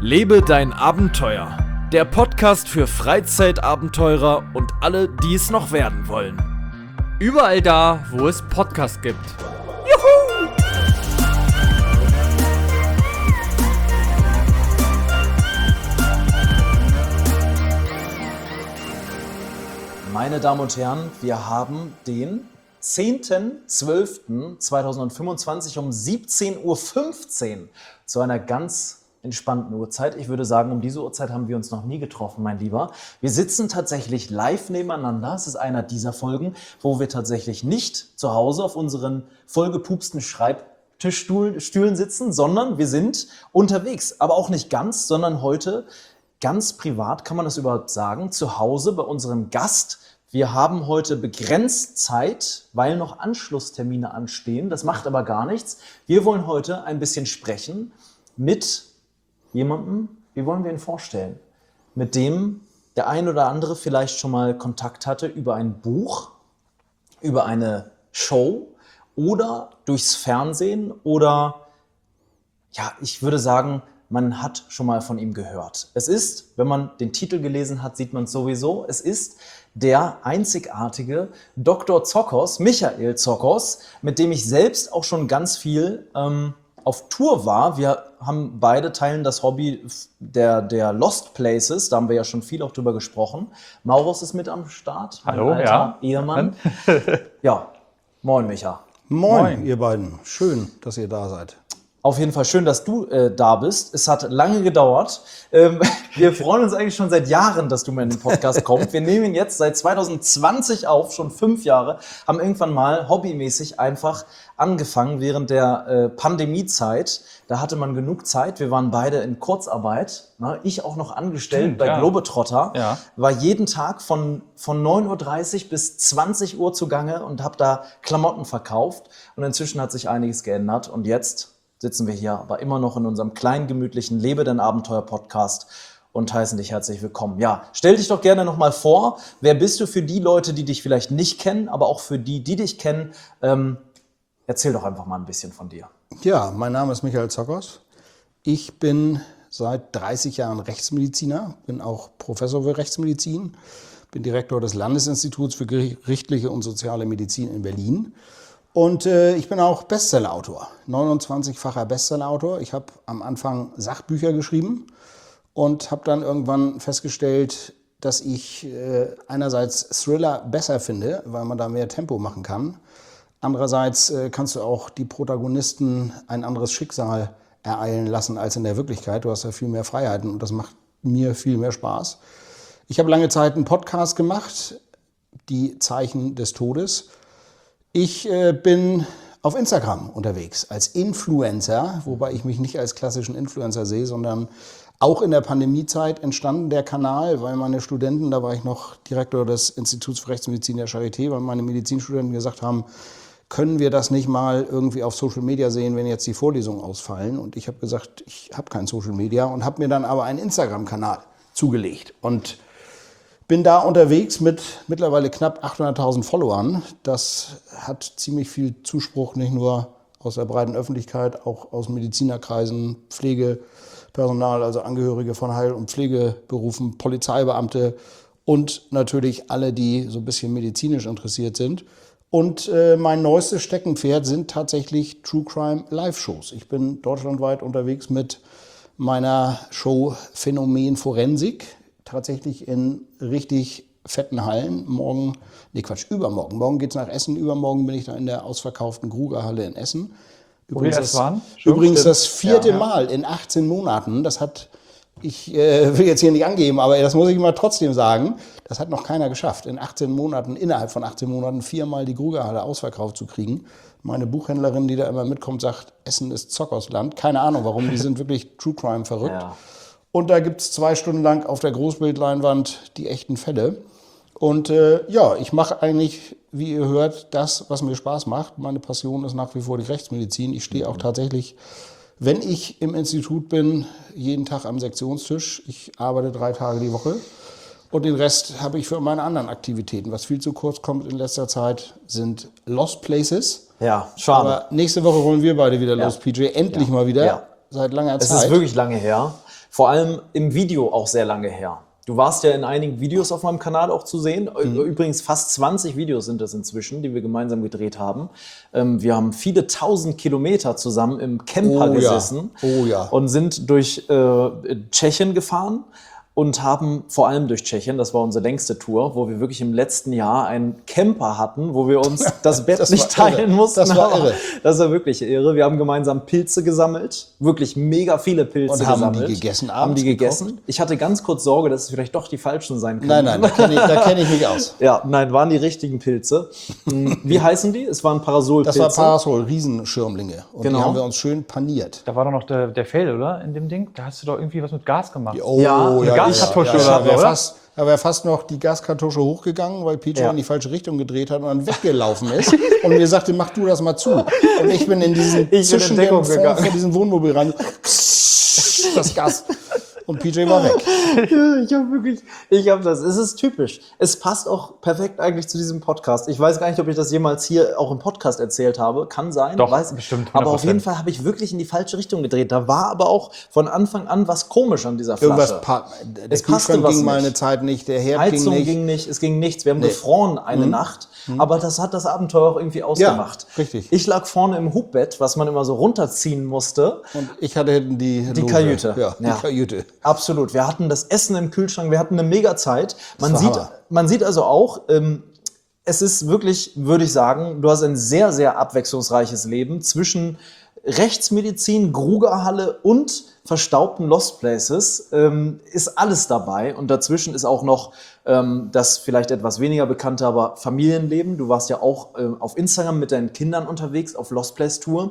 Lebe dein Abenteuer. Der Podcast für Freizeitabenteurer und alle, die es noch werden wollen. Überall da, wo es Podcasts gibt. Juhu! Meine Damen und Herren, wir haben den 10.12.2025 um 17.15 Uhr zu einer ganz entspannten Uhrzeit. Ich würde sagen, um diese Uhrzeit haben wir uns noch nie getroffen, mein Lieber. Wir sitzen tatsächlich live nebeneinander. Es ist einer dieser Folgen, wo wir tatsächlich nicht zu Hause auf unseren vollgepupsten Schreibtischstühlen sitzen, sondern wir sind unterwegs. Aber auch nicht ganz, sondern heute ganz privat, kann man das überhaupt sagen, zu Hause bei unserem Gast. Wir haben heute begrenzt Zeit, weil noch Anschlusstermine anstehen. Das macht aber gar nichts. Wir wollen heute ein bisschen sprechen mit jemandem, wie wollen wir ihn vorstellen? Mit dem der ein oder andere vielleicht schon mal Kontakt hatte über ein Buch, über eine Show oder durchs Fernsehen oder, ja, ich würde sagen, man hat schon mal von ihm gehört. Es ist, wenn man den Titel gelesen hat, sieht man es sowieso, es ist der einzigartige Dr. Zokos, Michael Zokos, mit dem ich selbst auch schon ganz viel auf Tour war. Wir haben beide teilen das Hobby der Lost Places, da haben wir ja schon viel auch drüber gesprochen. Maurus ist mit am Start, mein Hallo, alter ja. Ehemann. Ja, moin Micha. Moin, ihr beiden. Schön, dass ihr da seid. Auf jeden Fall schön, dass du da bist. Es hat lange gedauert. Wir freuen uns eigentlich schon seit Jahren, dass du mal in den Podcast kommst. Wir nehmen ihn jetzt seit 2020 auf, schon 5 Jahre, haben irgendwann mal hobbymäßig einfach angefangen während der Pandemiezeit. Da hatte man genug Zeit. Wir waren beide in Kurzarbeit. Ne? Ich auch noch angestellt bei Globetrotter. Ja. War jeden Tag von 9.30 Uhr bis 20 Uhr zugange und habe da Klamotten verkauft. Und inzwischen hat sich einiges geändert. Und jetzt sitzen wir hier aber immer noch in unserem kleinen, gemütlichen Lebe dein Abenteuer-Podcast und heißen dich herzlich willkommen. Ja, stell dich doch gerne nochmal vor. Wer bist du für die Leute, die dich vielleicht nicht kennen, aber auch für die, die dich kennen? Erzähl doch einfach mal ein bisschen von dir. Ja, mein Name ist Michael Zokos. Ich bin seit 30 Jahren Rechtsmediziner, bin auch Professor für Rechtsmedizin, bin Direktor des Landesinstituts für gerichtliche und soziale Medizin in Berlin. Und ich bin auch Bestsellerautor, 29-facher Bestsellerautor. Ich habe am Anfang Sachbücher geschrieben und habe dann irgendwann festgestellt, dass ich einerseits Thriller besser finde, weil man da mehr Tempo machen kann. Andererseits kannst du auch die Protagonisten ein anderes Schicksal ereilen lassen als in der Wirklichkeit. Du hast ja viel mehr Freiheiten und das macht mir viel mehr Spaß. Ich habe lange Zeit einen Podcast gemacht, Die Zeichen des Todes. Ich bin auf Instagram unterwegs als Influencer, wobei ich mich nicht als klassischen Influencer sehe, sondern auch in der Pandemiezeit entstanden der Kanal, weil meine Studenten, da war ich noch Direktor des Instituts für Rechtsmedizin der Charité, weil meine Medizinstudenten gesagt haben, können wir das nicht mal irgendwie auf Social Media sehen, wenn jetzt die Vorlesungen ausfallen? Und ich habe gesagt, ich habe kein Social Media und habe mir dann aber einen Instagram-Kanal zugelegt und bin da unterwegs mit mittlerweile knapp 800.000 Followern. Das hat ziemlich viel Zuspruch, nicht nur aus der breiten Öffentlichkeit, auch aus Medizinerkreisen, Pflegepersonal, also Angehörige von Heil- und Pflegeberufen, Polizeibeamte und natürlich alle, die so ein bisschen medizinisch interessiert sind. Und mein neuestes Steckenpferd sind tatsächlich True Crime Live-Shows. Ich bin deutschlandweit unterwegs mit meiner Show Phänomen Forensik. Tatsächlich in richtig fetten Hallen. Übermorgen. Morgen geht's nach Essen. Übermorgen bin ich da in der ausverkauften Grugerhalle in Essen. Übrigens das 4. Mal in 18 Monaten. Das hat, ich will jetzt hier nicht angeben, aber das muss ich mal trotzdem sagen, das hat noch keiner geschafft. Innerhalb von 18 Monaten 4-mal die Grugerhalle ausverkauft zu kriegen. Meine Buchhändlerin, die da immer mitkommt, sagt, Essen ist Zokosland. Keine Ahnung warum, die sind wirklich True Crime verrückt. Ja. Und da gibt es 2 Stunden lang auf der Großbildleinwand die echten Fälle. Und ich mache eigentlich, wie ihr hört, das, was mir Spaß macht. Meine Passion ist nach wie vor die Rechtsmedizin. Ich stehe auch tatsächlich, wenn ich im Institut bin, jeden Tag am Sektionstisch. Ich arbeite 3 Tage die Woche. Und den Rest habe ich für meine anderen Aktivitäten. Was viel zu kurz kommt in letzter Zeit, sind Lost Places. Ja, schade. Aber nächste Woche wollen wir beide wieder los, PJ. Endlich mal wieder. Ja. Seit langer Zeit. Es ist wirklich lange her. vor allem im Video auch sehr lange her. Du warst ja in einigen Videos auf meinem Kanal auch zu sehen. Übrigens fast 20 Videos sind das inzwischen, die wir gemeinsam gedreht haben. Wir haben viele 1000 Kilometer zusammen im Camper gesessen und sind durch Tschechien gefahren. Und haben vor allem durch Tschechien, das war unsere längste Tour, wo wir wirklich im letzten Jahr einen Camper hatten, wo wir uns das Bett nicht teilen mussten. Das war irre. Das war wirklich irre. Wir haben gemeinsam Pilze gesammelt, wirklich mega viele Pilze gesammelt. Und haben die gegessen abends? Haben die gegessen. Ich hatte ganz kurz Sorge, dass es vielleicht doch die falschen sein können. Nein, da kenn ich mich aus. Ja, nein, waren die richtigen Pilze. Wie heißen die? Es waren Parasolpilze. Das war Parasol, Riesenschirmlinge. Und Genau. die haben wir uns schön paniert. Da war doch noch der Fail, oder? In dem Ding? Da hast du doch irgendwie was mit Gas gemacht. Oh, ja, Gaskartusche oder so, oder? Da wäre fast noch die Gaskartusche hochgegangen, weil PJ in die falsche Richtung gedreht hat und dann weggelaufen ist. Und mir sagte, mach du das mal zu. Und ich bin in diesen Deckung gegangen. Von diesem Wohnmobil rein. Das Gas. Und PJ war weg. Es ist typisch. Es passt auch perfekt eigentlich zu diesem Podcast. Ich weiß gar nicht, ob ich das jemals hier auch im Podcast erzählt habe. Kann sein. Doch, bestimmt. 100%. Aber auf jeden Fall habe ich wirklich in die falsche Richtung gedreht. Da war aber auch von Anfang an was komisch an dieser Flasche. Der Kühlschrank ging mal eine Zeit nicht, der Herd Heizung ging nicht. Es ging nichts. Wir haben gefroren eine Nacht. Aber das hat das Abenteuer auch irgendwie ausgemacht. Ja, richtig. Ich lag vorne im Hubbett, was man immer so runterziehen musste. Und ich hatte hinten die Loge. Kajüte. Ja, die Kajüte. Absolut. Wir hatten das Essen im Kühlschrank, wir hatten eine mega Zeit. Man Hammer. sieht also auch, es ist wirklich, würde ich sagen, du hast ein sehr, sehr abwechslungsreiches Leben zwischen Rechtsmedizin, Grugerhalle und verstaubten Lost Places, ist alles dabei. Und dazwischen ist auch noch das vielleicht etwas weniger bekannte, aber Familienleben. Du warst ja auch auf Instagram mit deinen Kindern unterwegs, auf Lost Place Tour.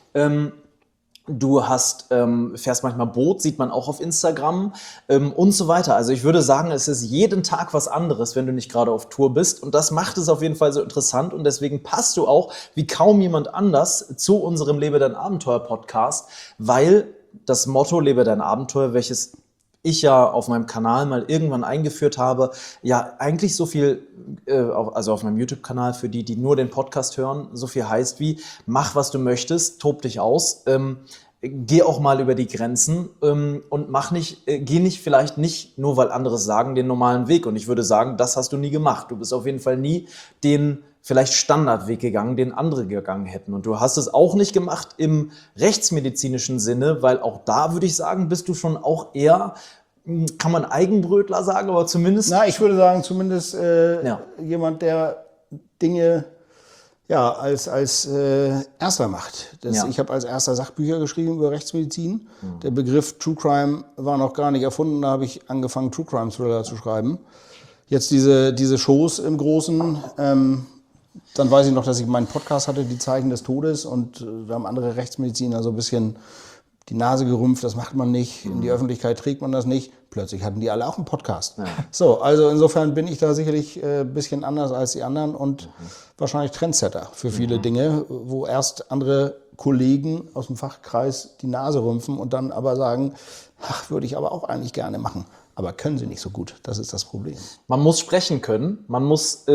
Du fährst manchmal Boot, sieht man auch auf Instagram und so weiter. Also ich würde sagen, es ist jeden Tag was anderes, wenn du nicht gerade auf Tour bist. Und das macht es auf jeden Fall so interessant. Und deswegen passt du auch wie kaum jemand anders zu unserem Lebe dein Abenteuer Podcast, weil das Motto Lebe dein Abenteuer, welches ich ja auf meinem Kanal mal irgendwann eingeführt habe, ja eigentlich so viel, also auf meinem YouTube-Kanal für die nur den Podcast hören, so viel heißt wie, mach was du möchtest, tob dich aus, geh auch mal über die Grenzen und geh nicht vielleicht nicht, nur weil andere sagen, den normalen Weg. Und ich würde sagen, das hast du nie gemacht. Du bist auf jeden Fall nie den vielleicht Standardweg gegangen, den andere gegangen hätten. Und du hast es auch nicht gemacht im rechtsmedizinischen Sinne, weil auch da würde ich sagen, bist du schon auch eher, kann man Eigenbrötler sagen, aber zumindest... Na, ich würde sagen, zumindest jemand, der Dinge als Erster macht. Ich habe als erster Sachbücher geschrieben über Rechtsmedizin. Der Begriff True Crime war noch gar nicht erfunden. Da habe ich angefangen, True Crime Thriller zu schreiben. Jetzt diese Shows im Großen... Dann weiß ich noch, dass ich meinen Podcast hatte, die Zeichen des Todes, und da haben andere Rechtsmediziner so ein bisschen die Nase gerümpft, das macht man nicht, in die Öffentlichkeit trägt man das nicht. Plötzlich hatten die alle auch einen Podcast. Ja. So, also insofern bin ich da sicherlich ein bisschen anders als die anderen und wahrscheinlich Trendsetter für viele Dinge, wo erst andere Kollegen aus dem Fachkreis die Nase rümpfen und dann aber sagen, ach, würde ich aber auch eigentlich gerne machen. Aber können sie nicht so gut, das ist das Problem. Man muss sprechen können, man muss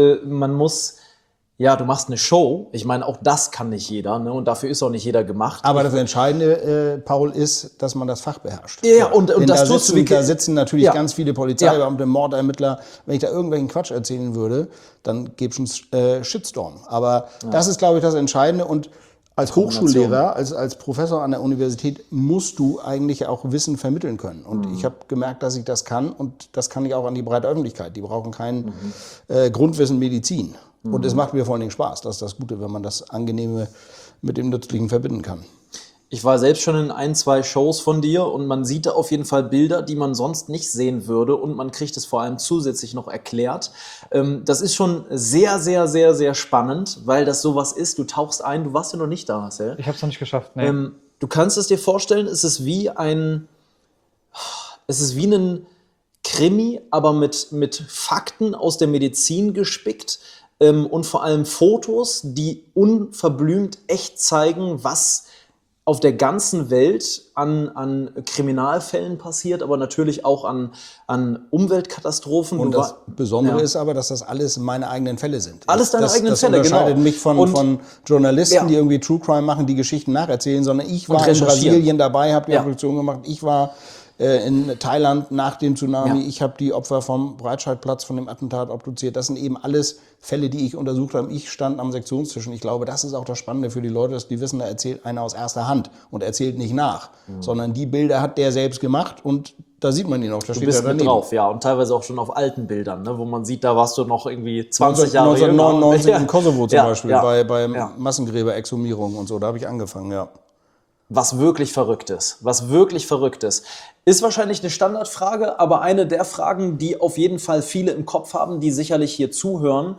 ja, du machst eine Show. Ich meine, auch das kann nicht jeder, ne? Und dafür ist auch nicht jeder gemacht. Aber das Entscheidende, Paul, ist, dass man das Fach beherrscht. Ja, und das tust du. Da sitzen natürlich ganz viele Polizeibeamte, Mordermittler. Wenn ich da irgendwelchen Quatsch erzählen würde, dann gäbe es einen Shitstorm. Aber das ist, glaube ich, das Entscheidende. Und als Hochschullehrer, als Professor an der Universität musst du eigentlich auch Wissen vermitteln können. Und ich habe gemerkt, dass ich das kann. Und das kann ich auch an die breite Öffentlichkeit. Die brauchen kein Grundwissen Medizin. Und es macht mir vor allen Dingen Spaß. Das ist das Gute, wenn man das Angenehme mit dem Nützlichen verbinden kann. Ich war selbst schon in 1, 2 Shows von dir und man sieht da auf jeden Fall Bilder, die man sonst nicht sehen würde, und man kriegt es vor allem zusätzlich noch erklärt. Das ist schon sehr, sehr, sehr, sehr spannend, weil das sowas ist. Du tauchst ein, du warst ja noch nicht da, Marcel. Ich habe es noch nicht geschafft, nee. Du kannst es dir vorstellen, es ist wie ein Krimi, aber mit Fakten aus der Medizin gespickt. Und vor allem Fotos, die unverblümt echt zeigen, was auf der ganzen Welt an Kriminalfällen passiert, aber natürlich auch an Umweltkatastrophen. Und das Besondere ist aber, dass das alles meine eigenen Fälle sind. Alles deine eigenen Fälle, genau. Das unterscheidet mich von Journalisten, die irgendwie True Crime machen, die Geschichten nacherzählen, sondern ich war in Brasilien dabei, habe die Obduktion gemacht, ich war in Thailand nach dem Tsunami. Ja. Ich habe die Opfer vom Breitscheidplatz, von dem Attentat obduziert. Das sind eben alles Fälle, die ich untersucht habe. Ich stand am Sektionstisch und ich glaube, das ist auch das Spannende für die Leute, dass die wissen, da erzählt einer aus erster Hand und erzählt nicht nach, sondern die Bilder hat der selbst gemacht und da sieht man ihn auch. Da Du steht bist er mit daneben. drauf, ja. Und teilweise auch schon auf alten Bildern, ne, wo man sieht, da warst du noch irgendwie 20 Jahre 1999 jünger. im Kosovo zum Ja, Beispiel, ja, bei ja. Massengräberexhumierung und so. Da habe ich angefangen, ja. Was wirklich verrückt ist, ist wahrscheinlich eine Standardfrage, aber eine der Fragen, die auf jeden Fall viele im Kopf haben, die sicherlich hier zuhören.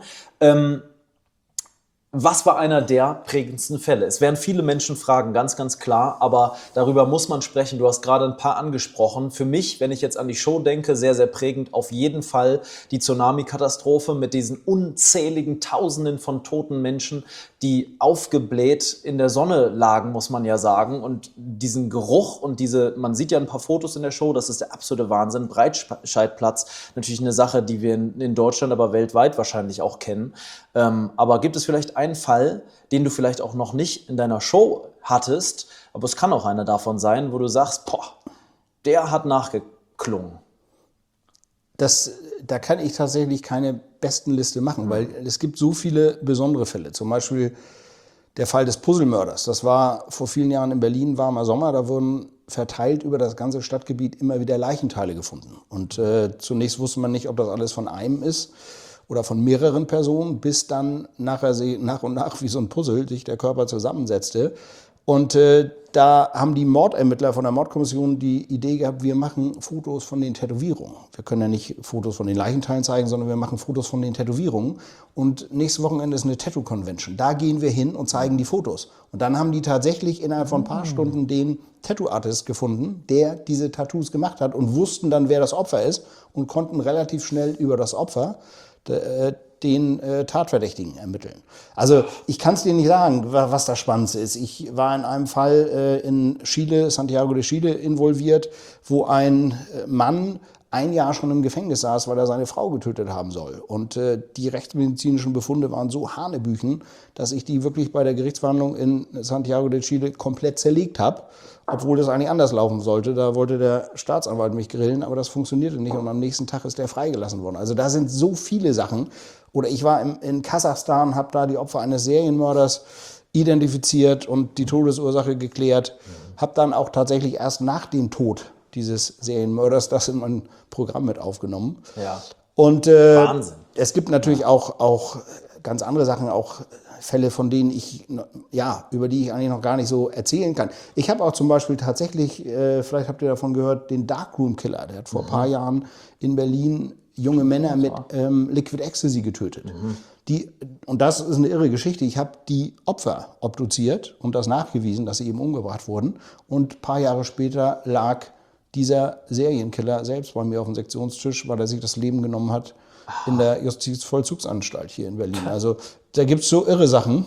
Was war einer der prägendsten Fälle? Es werden viele Menschen fragen, ganz, ganz klar, aber darüber muss man sprechen. Du hast gerade ein paar angesprochen. Für mich, wenn ich jetzt an die Show denke, sehr, sehr prägend auf jeden Fall die Tsunami-Katastrophe mit diesen unzähligen Tausenden von toten Menschen, die aufgebläht in der Sonne lagen, muss man ja sagen. Und diesen Geruch und man sieht ja ein paar Fotos in der Show, das ist der absolute Wahnsinn. Breitscheidplatz, natürlich eine Sache, die wir in Deutschland, aber weltweit wahrscheinlich auch kennen. Aber gibt es vielleicht einen Fall, den du vielleicht auch noch nicht in deiner Show hattest, aber es kann auch einer davon sein, wo du sagst, boah, der hat nachgeklungen. Da kann ich tatsächlich keine Bestenliste machen, weil es gibt so viele besondere Fälle. Zum Beispiel der Fall des Puzzlemörders. Das war vor vielen Jahren in Berlin, warmer Sommer. Da wurden verteilt über das ganze Stadtgebiet immer wieder Leichenteile gefunden. Und zunächst wusste man nicht, ob das alles von einem ist oder von mehreren Personen, bis dann nachher nach und nach wie so ein Puzzle sich der Körper zusammensetzte. Und da haben die Mordermittler von der Mordkommission die Idee gehabt, wir machen Fotos von den Tätowierungen. Wir können ja nicht Fotos von den Leichenteilen zeigen, sondern wir machen Fotos von den Tätowierungen. Und nächstes Wochenende ist eine Tattoo-Convention. Da gehen wir hin und zeigen die Fotos. Und dann haben die tatsächlich innerhalb von ein paar Stunden den Tattoo-Artist gefunden, der diese Tattoos gemacht hat und wussten dann, wer das Opfer ist und konnten relativ schnell über das Opfer den Tatverdächtigen ermitteln. Also ich kann es dir nicht sagen, was das Spannendste ist. Ich war in einem Fall in Chile, Santiago de Chile, involviert, wo ein Mann ein Jahr schon im Gefängnis saß, weil er seine Frau getötet haben soll. Und die rechtsmedizinischen Befunde waren so hanebüchen, dass ich die wirklich bei der Gerichtsverhandlung in Santiago de Chile komplett zerlegt habe, obwohl das eigentlich anders laufen sollte. Da wollte der Staatsanwalt mich grillen, aber das funktionierte nicht und am nächsten Tag ist der freigelassen worden. Also da sind so viele Sachen. Oder ich war in Kasachstan, habe da die Opfer eines Serienmörders identifiziert und die Todesursache geklärt. Habe dann auch tatsächlich erst nach dem Tod dieses Serienmörders das in mein Programm mit aufgenommen. Ja. Und Wahnsinn. es gibt natürlich auch ganz andere Sachen, auch Fälle, von denen über die ich eigentlich noch gar nicht so erzählen kann. Ich habe auch zum Beispiel tatsächlich, vielleicht habt ihr davon gehört, den Darkroom Killer. Der hat vor ein paar Jahren in Berlin junge Männer mit Liquid Ecstasy getötet. Und das ist eine irre Geschichte. Ich habe die Opfer obduziert und das nachgewiesen, dass sie eben umgebracht wurden. Und ein paar Jahre später lag dieser Serienkiller selbst bei mir auf dem Sektionstisch, weil er sich das Leben genommen hat in der Justizvollzugsanstalt hier in Berlin. Also da gibt es so irre Sachen.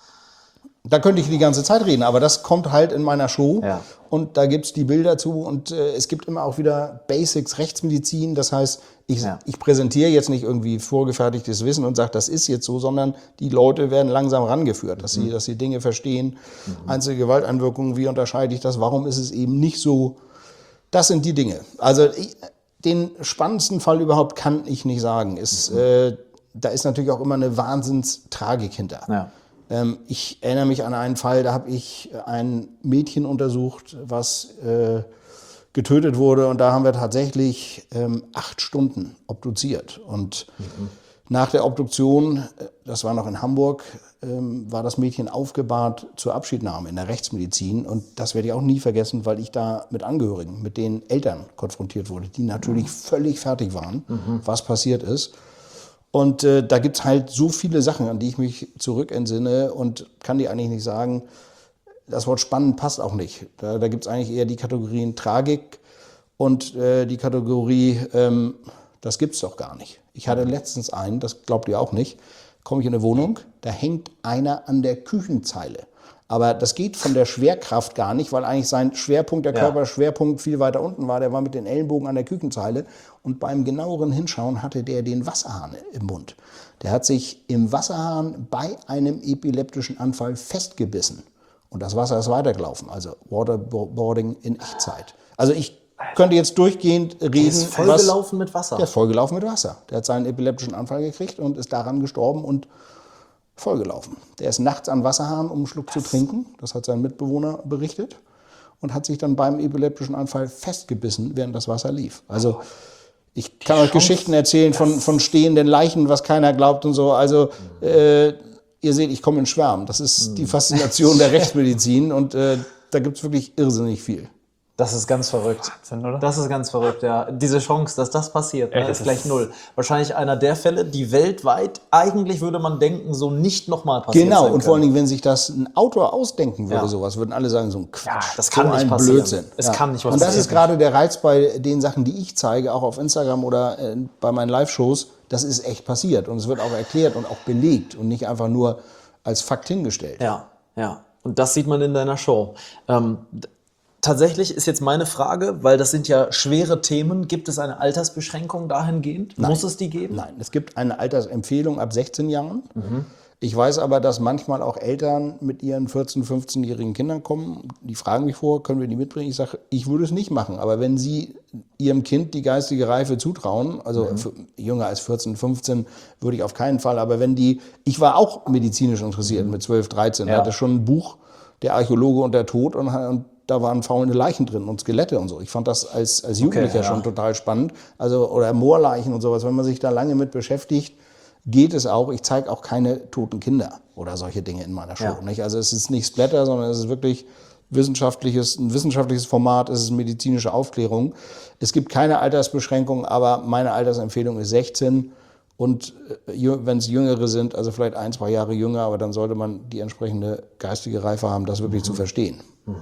Da könnte ich die ganze Zeit reden, aber das kommt halt in meiner Show. Ja. Und da gibt es die Bilder zu und es gibt immer auch wieder Basics Rechtsmedizin. Das heißt, ich präsentiere jetzt nicht irgendwie vorgefertigtes Wissen und sage, das ist jetzt so, sondern die Leute werden langsam rangeführt, dass sie Dinge verstehen. Einzelne Gewalteinwirkungen, wie unterscheide ich das? Warum ist es eben nicht so? Das sind die Dinge. Also den spannendsten Fall überhaupt kann ich nicht sagen. Da ist natürlich auch immer eine Wahnsinnstragik hinter. Ja. Ich erinnere mich an einen Fall, da habe ich ein Mädchen untersucht, was getötet wurde. Und da haben wir tatsächlich 8 Stunden obduziert. Und nach der Obduktion, das war noch in Hamburg, war das Mädchen aufgebahrt zur Abschiednahme in der Rechtsmedizin. Und das werde ich auch nie vergessen, weil ich da mit Angehörigen, mit den Eltern konfrontiert wurde, die natürlich völlig fertig waren, was passiert ist. Und da gibt es halt so viele Sachen, an die ich mich zurückentsinne und kann dir eigentlich nicht sagen, das Wort spannend passt auch nicht. Da gibt es eigentlich eher die Kategorien Tragik und die Kategorie, das gibt es doch gar nicht. Ich hatte letztens einen, das glaubt ihr auch nicht, komme ich in eine Wohnung, da hängt einer an der Küchenzeile. Aber das geht von der Schwerkraft gar nicht, weil eigentlich sein Schwerpunkt, der Körperschwerpunkt viel weiter unten war. Der war mit den Ellenbogen an der Küchenzeile und beim genaueren Hinschauen hatte der den Wasserhahn im Mund. Der hat sich im Wasserhahn bei einem epileptischen Anfall festgebissen und das Wasser ist weitergelaufen, also Waterboarding in Echtzeit. Also ich könnte jetzt durchgehend reden. Der ist vollgelaufen mit Wasser. Der ist vollgelaufen mit Wasser. Der hat seinen epileptischen Anfall gekriegt und ist daran gestorben und vollgelaufen. Der ist nachts an Wasserhahn, um einen Schluck zu trinken. Das hat sein Mitbewohner berichtet. Und hat sich dann beim epileptischen Anfall festgebissen, während das Wasser lief. Also ich kann euch Geschichten erzählen von stehenden Leichen, was keiner glaubt und so. Also ihr seht, ich komme in Schwärmen. Das ist die Faszination der Rechtsmedizin und da gibt es wirklich irrsinnig viel. Das ist ganz verrückt. Wahnsinn, oder? Das ist ganz verrückt, ja. Diese Chance, dass das passiert, Ey, das ist gleich null. Wahrscheinlich einer der Fälle, die weltweit, eigentlich würde man denken, so nicht nochmal passiert Genau, sein und vor allen können. Dingen, wenn sich das ein Autor ausdenken würde, Ja. sowas, würden alle sagen, so ein Quatsch. Ja, das kann so nicht ein passieren. Blödsinn. Es kann nicht Und das passieren. ist gerade der Reiz bei den Sachen, die ich zeige, auch auf Instagram oder bei meinen Live-Shows. Das ist echt passiert und es wird auch erklärt und auch belegt und nicht einfach nur als Fakt hingestellt. Ja, ja. Und das sieht man in deiner Show. Tatsächlich ist jetzt meine Frage, weil das sind ja schwere Themen, gibt es eine Altersbeschränkung dahingehend? Nein. Muss es die geben? Nein, es gibt eine Altersempfehlung ab 16 Jahren. Ich weiß aber, dass manchmal auch Eltern mit ihren 14-, 15-jährigen Kindern kommen. Die fragen mich vor, können wir die mitbringen? Ich sage, ich würde es nicht machen. Aber wenn Sie Ihrem Kind die geistige Reife zutrauen, also jünger als 14, 15, würde ich auf keinen Fall. Aber ich war auch medizinisch interessiert mit 12, 13. Ja. Hatte schon ein Buch, Der Archäologe und der Tod, und da waren faulende Leichen drin und Skelette und so. Ich fand das als Jugendlicher ja. schon total spannend. Also, oder Moorleichen und sowas. Wenn man sich da lange mit beschäftigt, geht es auch. Ich zeige auch keine toten Kinder oder solche Dinge in meiner Show. Ja. Nicht? Also es ist nicht Splatter, sondern es ist wirklich ein wissenschaftliches Format, es ist medizinische Aufklärung. Es gibt keine Altersbeschränkung, aber meine Altersempfehlung ist 16. Und wenn es Jüngere sind, also vielleicht 1, 2 Jahre jünger, aber dann sollte man die entsprechende geistige Reife haben, das wirklich zu verstehen.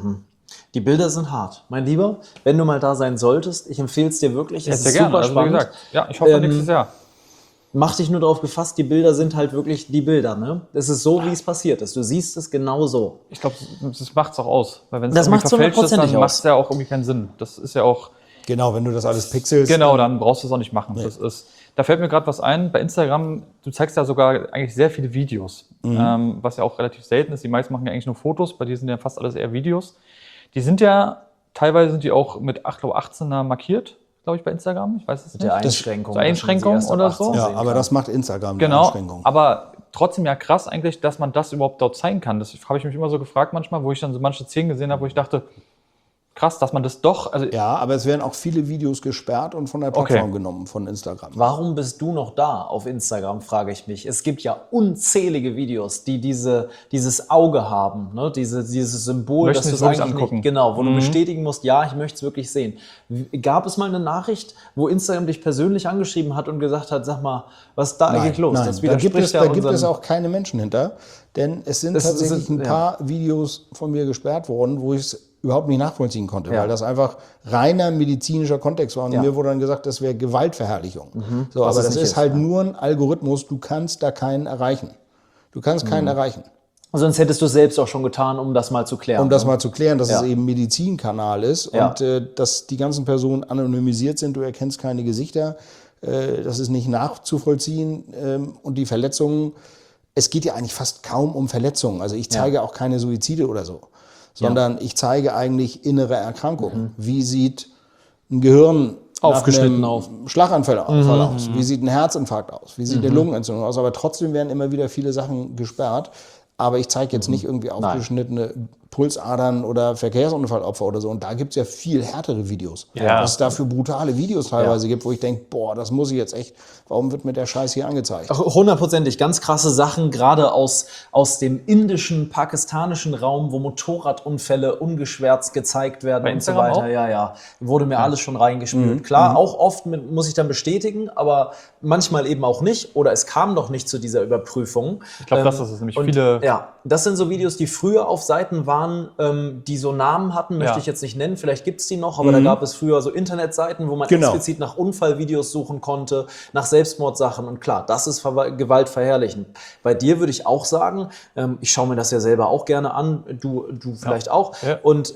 Die Bilder sind hart. Mein Lieber, wenn du mal da sein solltest, ich empfehle es dir wirklich. Es Sehr ist gerne. super Also, wie spannend. gesagt, ja, ich hoffe nächstes Jahr. Mach dich nur darauf gefasst, die Bilder sind halt wirklich die Bilder. Ne? Es ist so, wie es passiert ist. Du siehst es genau so. Ich glaube, das macht es auch aus. Weil wenn es Das irgendwie macht's verfälscht ist, dann 100%ig macht aus. es ja auch irgendwie keinen Sinn. Das ist ja auch, Genau, wenn du das alles pixelst. genau, dann brauchst du es auch nicht machen. Das ist, da fällt mir gerade was ein. Bei Instagram, du zeigst ja sogar eigentlich sehr viele Videos, was ja auch relativ selten ist. Die meisten machen ja eigentlich nur Fotos, bei dir sind ja fast alles eher Videos. Die sind ja, teilweise sind die auch mit 18er markiert, glaube ich, bei Instagram. Ich weiß es Mit nicht. der Einschränkung. so Einschränkung dass man sie oder erst ab so? 18 Ja, sehen aber kann. das macht Instagram, die Genau, Einschränkung. aber trotzdem ja krass eigentlich, dass man das überhaupt dort zeigen kann. Das habe ich mich immer so gefragt manchmal, wo ich dann so manche Szenen gesehen habe, wo ich dachte, krass, dass man das doch, also Ja, aber es werden auch viele Videos gesperrt und von der Plattform genommen, von Instagram. Warum bist du noch da auf Instagram, frage ich mich. Es gibt ja unzählige Videos, die dieses Auge haben, ne? dieses Symbol, Möchten dass du es es wirklich eigentlich angucken. nicht, genau, wo du bestätigen musst, ja, ich möchte es wirklich sehen. Gab es mal eine Nachricht, wo Instagram dich persönlich angeschrieben hat und gesagt hat, sag mal, was ist da eigentlich los? Nein, Das da widerspricht gibt es, ja da gibt unseren- es auch keine Menschen hinter, denn es sind Es tatsächlich sind- ein paar Videos von mir gesperrt worden, wo ich es überhaupt nicht nachvollziehen konnte, Ja. weil das einfach reiner medizinischer Kontext war. Und Ja. mir wurde dann gesagt, das wäre Gewaltverherrlichung. So, Was aber es das nicht ist ist, halt ja. nur ein Algorithmus, du kannst da keinen erreichen. Du kannst keinen erreichen. Sonst hättest du es selbst auch schon getan, um das mal zu klären. Um das mal zu klären, dass Ja. es eben ein Medizinkanal ist Ja. und dass die ganzen Personen anonymisiert sind, du erkennst keine Gesichter, das ist nicht nachzuvollziehen und die Verletzungen, es geht ja eigentlich fast kaum um Verletzungen. Also ich zeige auch keine Suizide oder so, sondern ich zeige eigentlich innere Erkrankungen. Wie sieht ein Gehirn Aufgeschnitten nach einem Schlaganfall aus? Wie sieht ein Herzinfarkt aus? Wie sieht eine Lungenentzündung aus? Aber trotzdem werden immer wieder viele Sachen gesperrt. Aber ich zeige jetzt nicht irgendwie aufgeschnittene Pulsadern oder Verkehrsunfallopfer oder so. Und da gibt es ja viel härtere Videos. Ja. Dass es dafür brutale Videos teilweise gibt, wo ich denke, boah, das muss ich jetzt echt, warum wird mir der Scheiß hier angezeigt? 100%ig, ganz krasse Sachen, gerade aus dem indischen, pakistanischen Raum, wo Motorradunfälle ungeschwärzt gezeigt werden Bei und so Instagram weiter. auch? Ja. Wurde mir alles schon reingespült. Klar, auch oft muss ich dann bestätigen, aber manchmal eben auch nicht. Oder es kam doch nicht zu dieser Überprüfung. ich glaube, das ist es nämlich. Und Viele, ja, das sind so Videos, die früher auf Seiten waren, die so Namen hatten, möchte Ja. ich jetzt nicht nennen, vielleicht gibt es die noch, aber da gab es früher so Internetseiten, wo man Genau. explizit nach Unfallvideos suchen konnte, nach Selbstmordsachen und klar, das ist gewaltverherrlichend. Bei dir würde ich auch sagen, ich schaue mir das ja selber auch gerne an, du vielleicht auch, Ja. und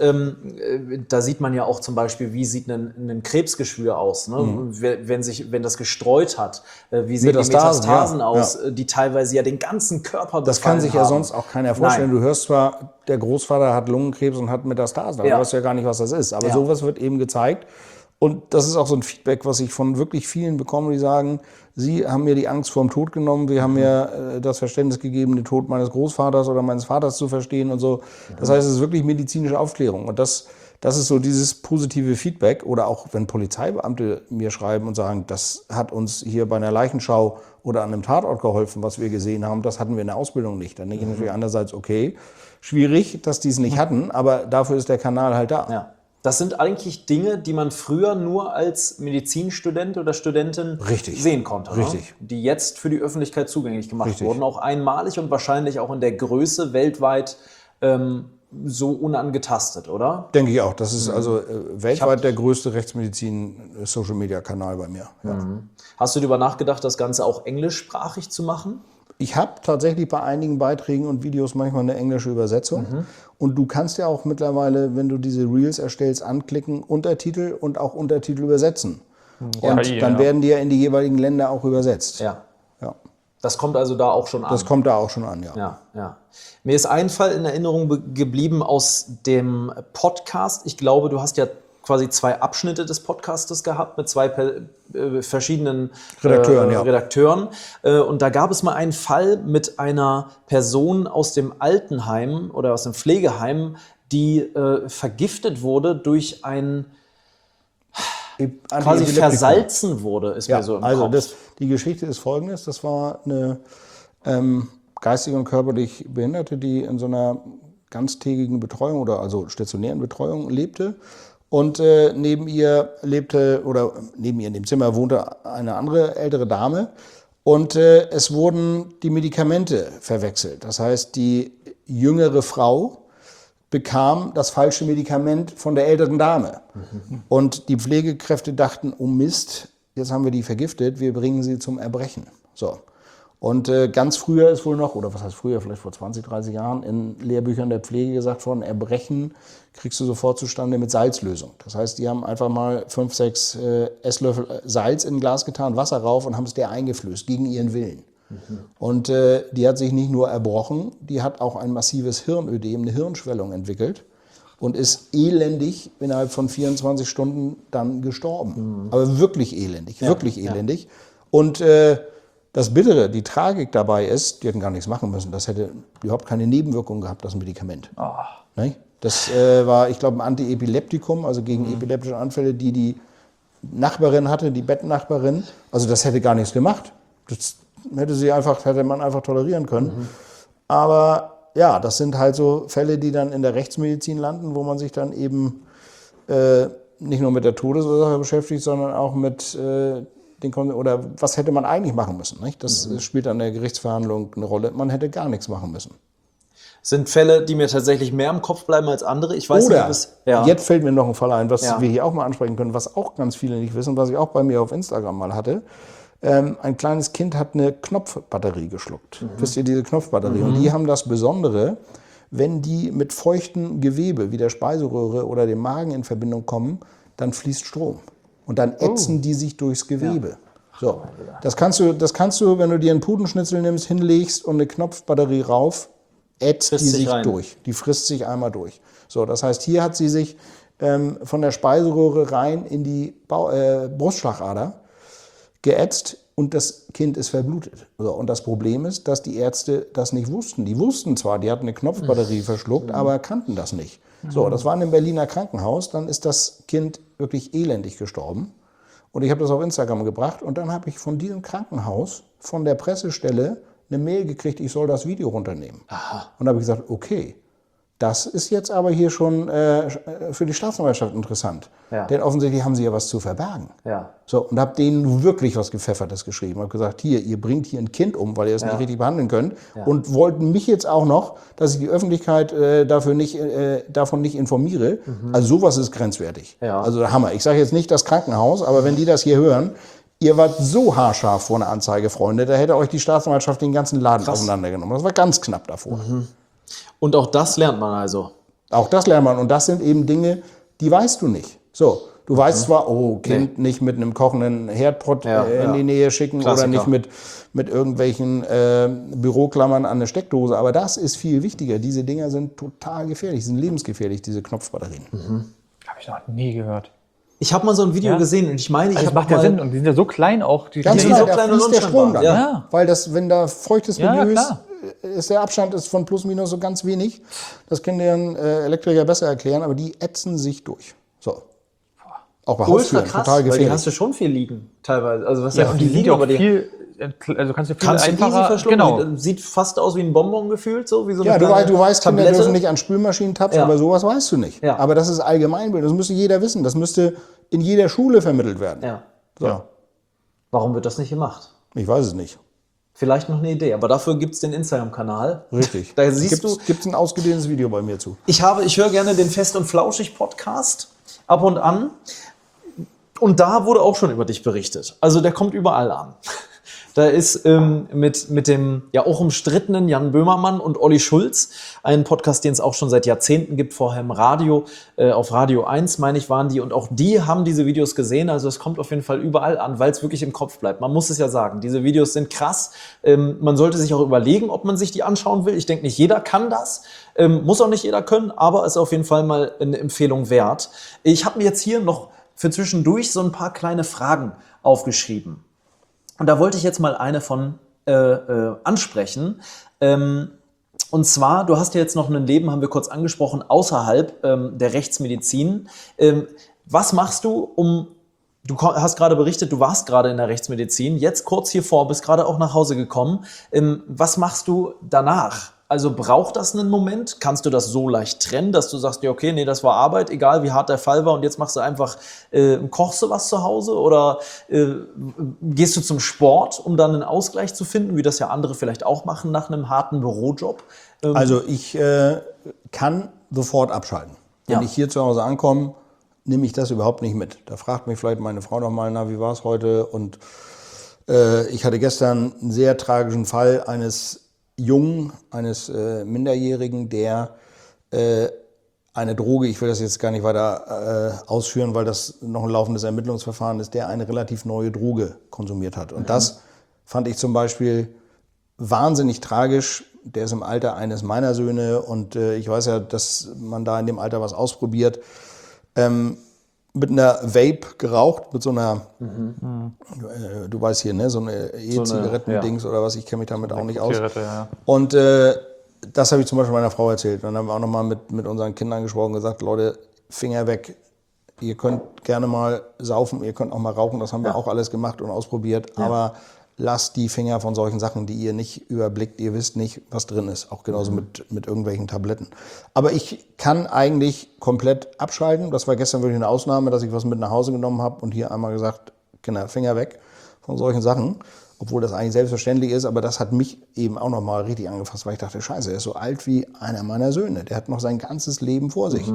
da sieht man ja auch zum Beispiel, wie sieht ein Krebsgeschwür aus, ne? Wenn das gestreut hat, wie sehen die Metastasen, Metastasen ja. aus, die teilweise ja den ganzen Körper Das kann befallen sich ja haben. sonst auch keiner keiner vorstellen. Du hörst zwar, der Großvater hat Lungenkrebs und hat Metastasen, aber du weißt ja gar nicht, was das ist. Aber sowas wird eben gezeigt. Und das ist auch so ein Feedback, was ich von wirklich vielen bekomme, die sagen, sie haben mir die Angst vor dem Tod genommen, wir haben mir das Verständnis gegeben, den Tod meines Großvaters oder meines Vaters zu verstehen und so. Das heißt, es ist wirklich medizinische Aufklärung. Und das ist so dieses positive Feedback. Oder auch, wenn Polizeibeamte mir schreiben und sagen, das hat uns hier bei einer Leichenschau oder an einem Tatort geholfen, was wir gesehen haben, das hatten wir in der Ausbildung nicht. Dann denke ich natürlich andererseits, okay, schwierig, dass die es nicht hatten, aber dafür ist der Kanal halt da. Ja. Das sind eigentlich Dinge, die man früher nur als Medizinstudent oder Studentin sehen konnte. Richtig. Ne? Die jetzt für die Öffentlichkeit zugänglich gemacht wurden. Auch einmalig und wahrscheinlich auch in der Größe weltweit so unangetastet, oder? Denke ich auch. Das ist also weltweit der größte Rechtsmedizin-Social-Media-Kanal bei mir. Ja. Hast du darüber nachgedacht, das Ganze auch englischsprachig zu machen? Ich habe tatsächlich bei einigen Beiträgen und Videos manchmal eine englische Übersetzung. Und du kannst ja auch mittlerweile, wenn du diese Reels erstellst, anklicken, Untertitel und auch Untertitel übersetzen. Und dann werden die ja in die jeweiligen Länder auch übersetzt. Ja. Das kommt also da auch schon an? Das kommt da auch schon an, ja. Mir ist ein Fall in Erinnerung geblieben aus dem Podcast. Ich glaube, du hast ja quasi 2 Abschnitte des Podcastes gehabt mit 2 verschiedenen Redakteuren. Und da gab es mal einen Fall mit einer Person aus dem Altenheim oder aus dem Pflegeheim, die vergiftet wurde durch ein quasi versalzen wurde, ist mir so im Kopf. Die Geschichte ist folgendes, das war eine geistig und körperlich Behinderte, die in so einer ganztägigen Betreuung oder also stationären Betreuung lebte. Und neben ihr in dem Zimmer wohnte eine andere ältere Dame. Und es wurden die Medikamente verwechselt. Das heißt, die jüngere Frau bekam das falsche Medikament von der älteren Dame. Und die Pflegekräfte dachten, oh Mist, jetzt haben wir die vergiftet, wir bringen sie zum Erbrechen. So. Und ganz früher ist wohl noch, oder was heißt früher, vielleicht vor 20, 30 Jahren, in Lehrbüchern der Pflege gesagt worden, Erbrechen kriegst du sofort zustande mit Salzlösung. Das heißt, die haben einfach mal 5, 6 Esslöffel Salz in ein Glas getan, Wasser rauf und haben es der eingeflößt, gegen ihren Willen. Und die hat sich nicht nur erbrochen, die hat auch ein massives Hirnödem, eine Hirnschwellung entwickelt und ist elendig innerhalb von 24 Stunden dann gestorben. Aber wirklich elendig, wirklich elendig. Und das Bittere, die Tragik dabei ist, die hätten gar nichts machen müssen. Das hätte überhaupt keine Nebenwirkungen gehabt, das Medikament. Das war, ich glaube, ein Antiepileptikum, also gegen epileptische Anfälle, die Nachbarin hatte, die Bettnachbarin. Also das hätte gar nichts gemacht. Das hätte man einfach tolerieren können. Aber ja, das sind halt so Fälle, die dann in der Rechtsmedizin landen, wo man sich dann eben nicht nur mit der Todesursache beschäftigt, sondern auch mit oder was hätte man eigentlich machen müssen. Nicht? Das spielt an der Gerichtsverhandlung eine Rolle. Man hätte gar nichts machen müssen. Sind Fälle, die mir tatsächlich mehr im Kopf bleiben als andere. Ich weiß oder, nicht, jetzt fällt mir noch ein Fall ein, was wir hier auch mal ansprechen können, was auch ganz viele nicht wissen, was ich auch bei mir auf Instagram mal hatte. Ein kleines Kind hat eine Knopfbatterie geschluckt. Wisst ihr, diese Knopfbatterie? Und die haben das Besondere, wenn die mit feuchtem Gewebe wie der Speiseröhre oder dem Magen in Verbindung kommen, dann fließt Strom. Und dann ätzen die sich durchs Gewebe. So. Das kannst du, wenn du dir einen Putenschnitzel nimmst, hinlegst und eine Knopfbatterie rauf, ätzt die sich durch. Die frisst sich einmal durch. So, das heißt, hier hat sie sich von der Speiseröhre rein in die Brustschlagader geätzt und das Kind ist verblutet. So, und das Problem ist, dass die Ärzte das nicht wussten. Die wussten zwar, die hatten eine Knopfbatterie verschluckt, aber kannten das nicht. So, das war in einem Berliner Krankenhaus. Dann ist das Kind wirklich elendig gestorben. Und ich habe das auf Instagram gebracht. Und dann habe ich von diesem Krankenhaus, von der Pressestelle, eine Mail gekriegt, ich soll das Video runternehmen. Und da habe ich gesagt, okay, das ist jetzt aber hier schon für die Staatsanwaltschaft interessant. Denn offensichtlich haben sie ja was zu verbergen. So, und habe denen wirklich was Gepfeffertes geschrieben. Habe gesagt, hier, ihr bringt hier ein Kind um, weil ihr es nicht richtig behandeln könnt. Und wollten mich jetzt auch noch, dass ich die Öffentlichkeit davon nicht informiere. Also sowas ist grenzwertig. Also der Hammer. Ich sage jetzt nicht das Krankenhaus, aber wenn die das hier hören, ihr wart so haarscharf vor einer Anzeige, Freunde, da hätte euch die Staatsanwaltschaft den ganzen Laden auseinandergenommen. Das war ganz knapp davor. Und auch das lernt man also. Auch das lernt man. Und das sind eben Dinge, die weißt du nicht. So, Du weißt zwar, Kind nicht mit einem kochenden Herdpott in die Nähe schicken Klassiker. oder nicht mit irgendwelchen Büroklammern an eine Steckdose, aber das ist viel wichtiger. Diese Dinger sind total gefährlich, sind lebensgefährlich, diese Knopfbatterien. Habe ich noch nie gehört. Ich habe mal so ein Video gesehen und ich meine, Das macht ja Sinn. Und die sind ja so klein auch. Die Ganz die genau, so da klein und fließt der Strom dann. unscheinbar. Weil wenn da feuchtes Ja, Milieu ist, klar. ist der Abstand von plus minus so ganz wenig. Das können dir ein Elektriker besser erklären, aber die ätzen sich durch. So. Auch bei Ultra Haustüren, krass, total weil die gefährlich. hast du schon viel liegen, teilweise. Also was Ja, und die sind ja auch aber die viel, also kannst du viel kannst du easy einfacher, verschlucken. genau. Sieht fast aus wie ein Bonbon gefühlt, so wie so eine Ja, kleine du weißt, Kinder Tablette. dürfen nicht an Spülmaschinen tapsen, Ja. aber sowas weißt du nicht. Ja. Aber das ist Allgemeinbildung, das müsste jeder wissen. Das müsste in jeder Schule vermittelt werden. Ja. So. Warum wird das nicht gemacht? Ich weiß es nicht. Vielleicht noch eine Idee, aber dafür gibt es den Instagram-Kanal. Richtig. Da siehst du, Gibt's ein ausgedehntes Video bei mir zu. ich höre gerne den Fest und Flauschig Podcast ab und an. Und da wurde auch schon über dich berichtet. Also der kommt überall an. Da ist mit dem ja auch umstrittenen Jan Böhmermann und Olli Schulz ein Podcast, den es auch schon seit Jahrzehnten gibt, vorher im Radio, auf Radio 1, meine ich, waren die. Und auch die haben diese Videos gesehen. Also es kommt auf jeden Fall überall an, weil es wirklich im Kopf bleibt. Man muss es ja sagen, diese Videos sind krass. Man sollte sich auch überlegen, ob man sich die anschauen will. Ich denke, nicht jeder kann das. Muss auch nicht jeder können, aber ist auf jeden Fall mal eine Empfehlung wert. Ich habe mir jetzt hier noch für zwischendurch so ein paar kleine Fragen aufgeschrieben. Und da wollte ich jetzt mal eine von ansprechen. Und zwar, du hast ja jetzt noch ein Leben, haben wir kurz angesprochen, außerhalb der Rechtsmedizin. Was machst du, du hast gerade berichtet, du warst gerade in der Rechtsmedizin, jetzt kurz hiervor, bist gerade auch nach Hause gekommen. Was machst du danach? Also braucht das einen Moment? Kannst du das so leicht trennen, dass du sagst, ja okay, nee, das war Arbeit, egal wie hart der Fall war und jetzt machst du einfach, kochst du was zu Hause oder gehst du zum Sport, um dann einen Ausgleich zu finden, wie das ja andere vielleicht auch machen nach einem harten Bürojob? Also ich kann sofort abschalten. Wenn Ja. ich hier zu Hause ankomme, nehme ich das überhaupt nicht mit. Da fragt mich vielleicht meine Frau noch mal, na, wie war es heute? Und ich hatte gestern einen sehr tragischen Fall eines Jungen, eines Minderjährigen, der eine Droge, ich will das jetzt gar nicht weiter ausführen, weil das noch ein laufendes Ermittlungsverfahren ist, der eine relativ neue Droge konsumiert hat. Und das fand ich zum Beispiel wahnsinnig tragisch. Der ist im Alter eines meiner Söhne und ich weiß ja, dass man da in dem Alter was ausprobiert. Mit einer Vape geraucht, mit so einer, du weißt hier, ne, so eine E-Zigaretten-Dings oder was, ich kenne mich damit auch nicht aus. Zigarette, ja. Und das habe ich zum Beispiel meiner Frau erzählt. Und dann haben wir auch nochmal mit unseren Kindern gesprochen und gesagt, Leute, Finger weg. Ihr könnt gerne mal saufen, ihr könnt auch mal rauchen, das haben wir auch alles gemacht und ausprobiert. Aber lasst die Finger von solchen Sachen, die ihr nicht überblickt. Ihr wisst nicht, was drin ist. Auch genauso mit irgendwelchen Tabletten. Aber ich kann eigentlich komplett abschalten. Das war gestern wirklich eine Ausnahme, dass ich was mit nach Hause genommen habe und hier einmal gesagt, Kinder, Finger weg von solchen Sachen. Obwohl das eigentlich selbstverständlich ist, aber das hat mich eben auch nochmal richtig angefasst, weil ich dachte, scheiße, er ist so alt wie einer meiner Söhne. Der hat noch sein ganzes Leben vor sich.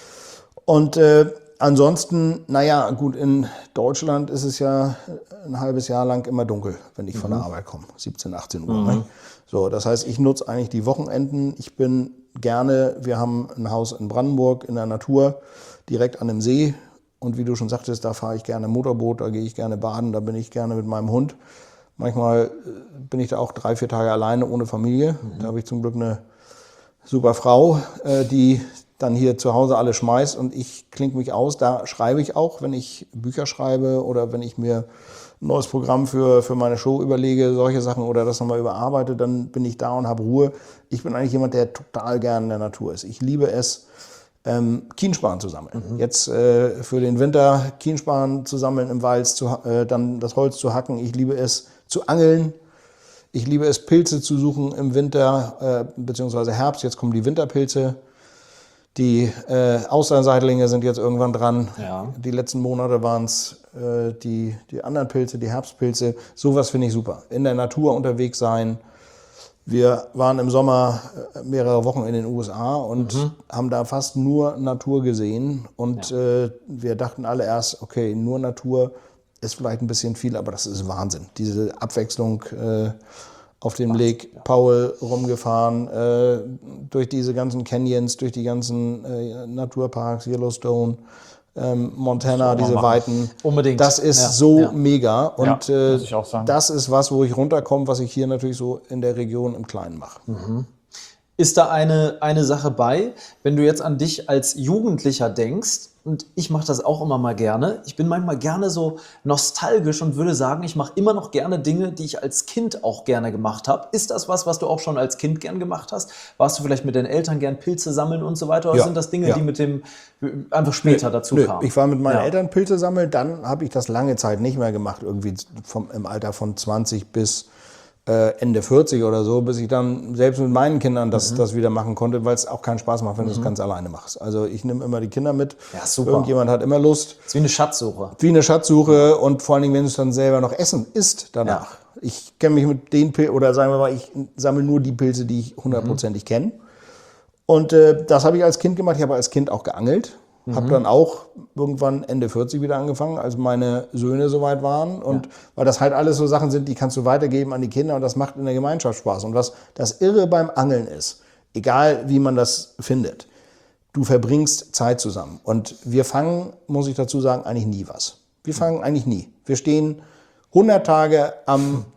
Und ansonsten, naja, gut, in Deutschland ist es ja ein halbes Jahr lang immer dunkel, wenn ich von der Arbeit komme, 17, 18 Uhr. Ne? So, das heißt, ich nutze eigentlich die Wochenenden. Ich bin gerne, wir haben ein Haus in Brandenburg in der Natur, direkt an dem See. Und wie du schon sagtest, da fahre ich gerne Motorboot, da gehe ich gerne baden, da bin ich gerne mit meinem Hund. Manchmal bin ich da auch 3-4 Tage alleine ohne Familie. Da habe ich zum Glück eine super Frau, die dann hier zu Hause alles schmeißt und ich klinke mich aus. Da schreibe ich auch, wenn ich Bücher schreibe oder wenn ich mir ein neues Programm für meine Show überlege, solche Sachen oder das nochmal überarbeite, dann bin ich da und habe Ruhe. Ich bin eigentlich jemand, der total gern in der Natur ist. Ich liebe es, Kienspan zu sammeln. Jetzt für den Winter Kienspan zu sammeln im Wald, dann das Holz zu hacken. Ich liebe es zu angeln. Ich liebe es, Pilze zu suchen im Winter beziehungsweise Herbst. Jetzt kommen die Winterpilze. Die Austernseitlinge sind jetzt irgendwann dran. Ja. Die letzten Monate waren es die anderen Pilze, die Herbstpilze. Sowas finde ich super. In der Natur unterwegs sein. Wir waren im Sommer mehrere Wochen in den USA und haben da fast nur Natur gesehen. Und wir dachten alle erst, okay, nur Natur ist vielleicht ein bisschen viel, aber das ist Wahnsinn. Diese Abwechslung auf dem Lake Powell rumgefahren, durch diese ganzen Canyons, durch die ganzen Naturparks, Yellowstone, Montana, diese machen. Weiten. Unbedingt. Das ist Ja. so Ja. mega. Und muss ich auch sagen. das ist was, wo ich runterkomme, was ich hier natürlich so in der Region im Kleinen mache. Ist da eine Sache bei, wenn du jetzt an dich als Jugendlicher denkst, und ich mache das auch immer mal gerne, ich bin manchmal gerne so nostalgisch und würde sagen, ich mache immer noch gerne Dinge, die ich als Kind auch gerne gemacht habe. Ist das was du auch schon als Kind gern gemacht hast? Warst du vielleicht mit deinen Eltern gern Pilze sammeln und so weiter? Oder Ja, sind das Dinge, ja. die mit dem einfach später dazu kamen? Ich war mit meinen Ja. Eltern Pilze sammeln, dann habe ich das lange Zeit nicht mehr gemacht, irgendwie im Alter von 20 bis Ende 40 oder so, bis ich dann selbst mit meinen Kindern das wieder machen konnte, weil es auch keinen Spaß macht, wenn du es ganz alleine machst. Also ich nehme immer die Kinder mit. Ja, super. Irgendjemand hat immer Lust. Das ist wie eine Schatzsuche. Wie eine Schatzsuche und vor allen Dingen, wenn du es dann selber noch isst danach. Ja. Ich kenne mich mit den Pilzen, oder sagen wir mal, ich sammle nur die Pilze, die ich hundertprozentig kenne. Und das habe ich als Kind gemacht. Ich habe als Kind auch geangelt. Habe dann auch irgendwann Ende 40 wieder angefangen, als meine Söhne soweit waren. Und weil das halt alles so Sachen sind, die kannst du weitergeben an die Kinder und das macht in der Gemeinschaft Spaß. Und was das Irre beim Angeln ist, egal wie man das findet, du verbringst Zeit zusammen. Und wir fangen, muss ich dazu sagen, eigentlich nie was. Wir fangen eigentlich nie. Wir stehen 100 Tage am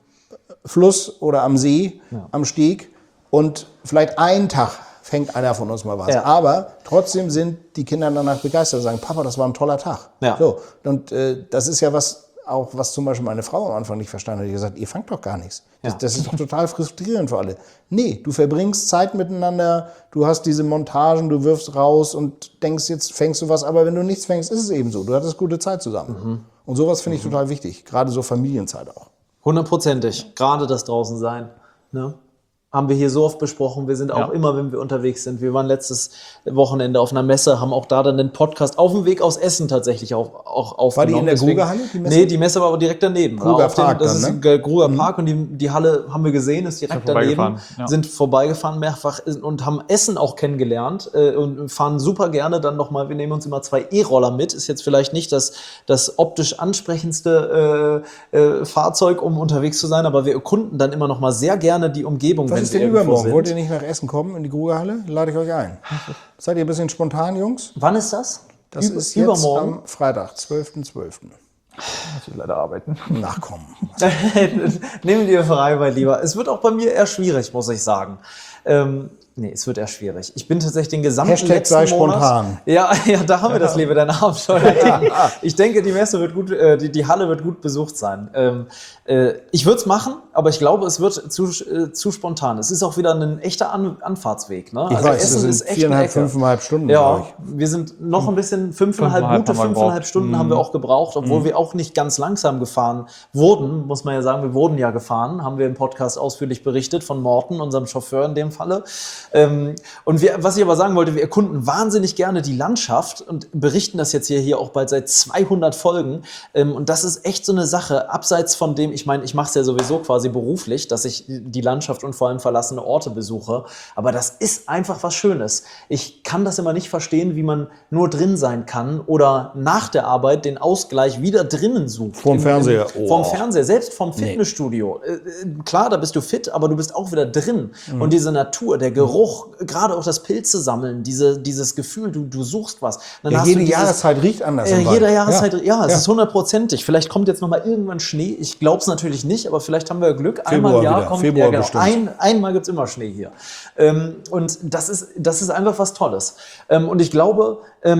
Fluss oder am See, am Steg und vielleicht einen Tag fängt einer von uns mal was. Ja. Aber trotzdem sind die Kinder danach begeistert und sagen, Papa, das war ein toller Tag. Ja. So. Und das ist ja was zum Beispiel meine Frau am Anfang nicht verstanden hat. Die gesagt, ihr fangt doch gar nichts. Ja. Das ist doch total frustrierend für alle. Nee, du verbringst Zeit miteinander, du hast diese Montagen, du wirfst raus und denkst, jetzt fängst du was. Aber wenn du nichts fängst, ist es eben so. Du hattest gute Zeit zusammen. Und sowas finde ich total wichtig. Gerade so Familienzeit auch. 100%. Gerade das draußen sein. Ne? Haben wir hier so oft besprochen. Wir sind auch immer, wenn wir unterwegs sind. Wir waren letztes Wochenende auf einer Messe, haben auch da dann den Podcast auf dem Weg aus Essen tatsächlich auch aufgenommen. War die in der Grugerhalle, die Messe? Nee, die Messe war aber direkt daneben. Gruger Auf dem- Park das dann, ist ein Gruger Park und die Halle haben wir gesehen, ist direkt Sind daneben. vorbeigefahren, ja. Sind vorbeigefahren mehrfach und haben Essen auch kennengelernt und fahren super gerne dann nochmal. Wir nehmen uns immer 2 E-Roller mit. Ist jetzt vielleicht nicht das optisch ansprechendste Fahrzeug, um unterwegs zu sein, aber wir erkunden dann immer noch mal sehr gerne die Umgebung, Was wenn ist wir denn irgendwo übermorgen? sind. Wollt ihr nicht nach Essen kommen, in die Grugerhalle? Lade ich euch ein. Seid ihr ein bisschen spontan, Jungs? Wann ist das? Das ist jetzt übermorgen. am Freitag, 12.12. Muss ich leider arbeiten. Nachkommen. Nehmen dir frei, mein Lieber. Es wird auch bei mir eher schwierig, muss ich sagen. Nee, es wird eher schwierig. Ich bin tatsächlich den gesamten Hashtag letzten sei Monat... spontan. Ja, da haben wir das, liebe deine Abenteuer. Ich denke, die Messe wird gut, die Halle wird gut besucht sein. Ich würde es machen, aber ich glaube, es wird zu spontan. Es ist auch wieder ein echter Anfahrtsweg. Ne? Ich weiß, das sind echt eine 4,5, Ecke. 5,5 Stunden. Ja, glaub ich. wir sind noch ein bisschen, 5,5 5,5 haben wir 5,5 gebraucht. Stunden haben wir auch gebraucht, obwohl wir auch nicht ganz langsam gefahren wurden, muss man ja sagen, wir wurden ja gefahren, haben wir im Podcast ausführlich berichtet von Morten, unserem Chauffeur in dem Falle. Und was ich aber sagen wollte, wir erkunden wahnsinnig gerne die Landschaft und berichten das jetzt hier auch bald seit 200 Folgen. Und das ist echt so eine Sache, abseits von dem, ich meine, ich mache es ja sowieso quasi beruflich, dass ich die Landschaft und vor allem verlassene Orte besuche. Aber das ist einfach was Schönes. Ich kann das immer nicht verstehen, wie man nur drin sein kann oder nach der Arbeit den Ausgleich wieder drinnen sucht. Vorm Fernseher. Vorm Fernseher, selbst vom Fitnessstudio. Klar, da bist du fit, aber du bist auch wieder drin. Und diese Natur, der Geruch, gerade auch das Pilze sammeln, dieses Gefühl, du suchst was. Dann Ja, hast jede du dieses, Jahreszeit riecht anders. im Wald. jede Jahreszeit, ja, es Ja. ist 100%ig. Vielleicht kommt jetzt noch mal irgendwann Schnee. Ich glaube es natürlich nicht, aber vielleicht haben wir Glück. Einmal im Februar Jahr wieder. kommt Februar genau. bestimmt. Einmal gibt es immer Schnee hier. Und das ist einfach was Tolles. Und ich glaube,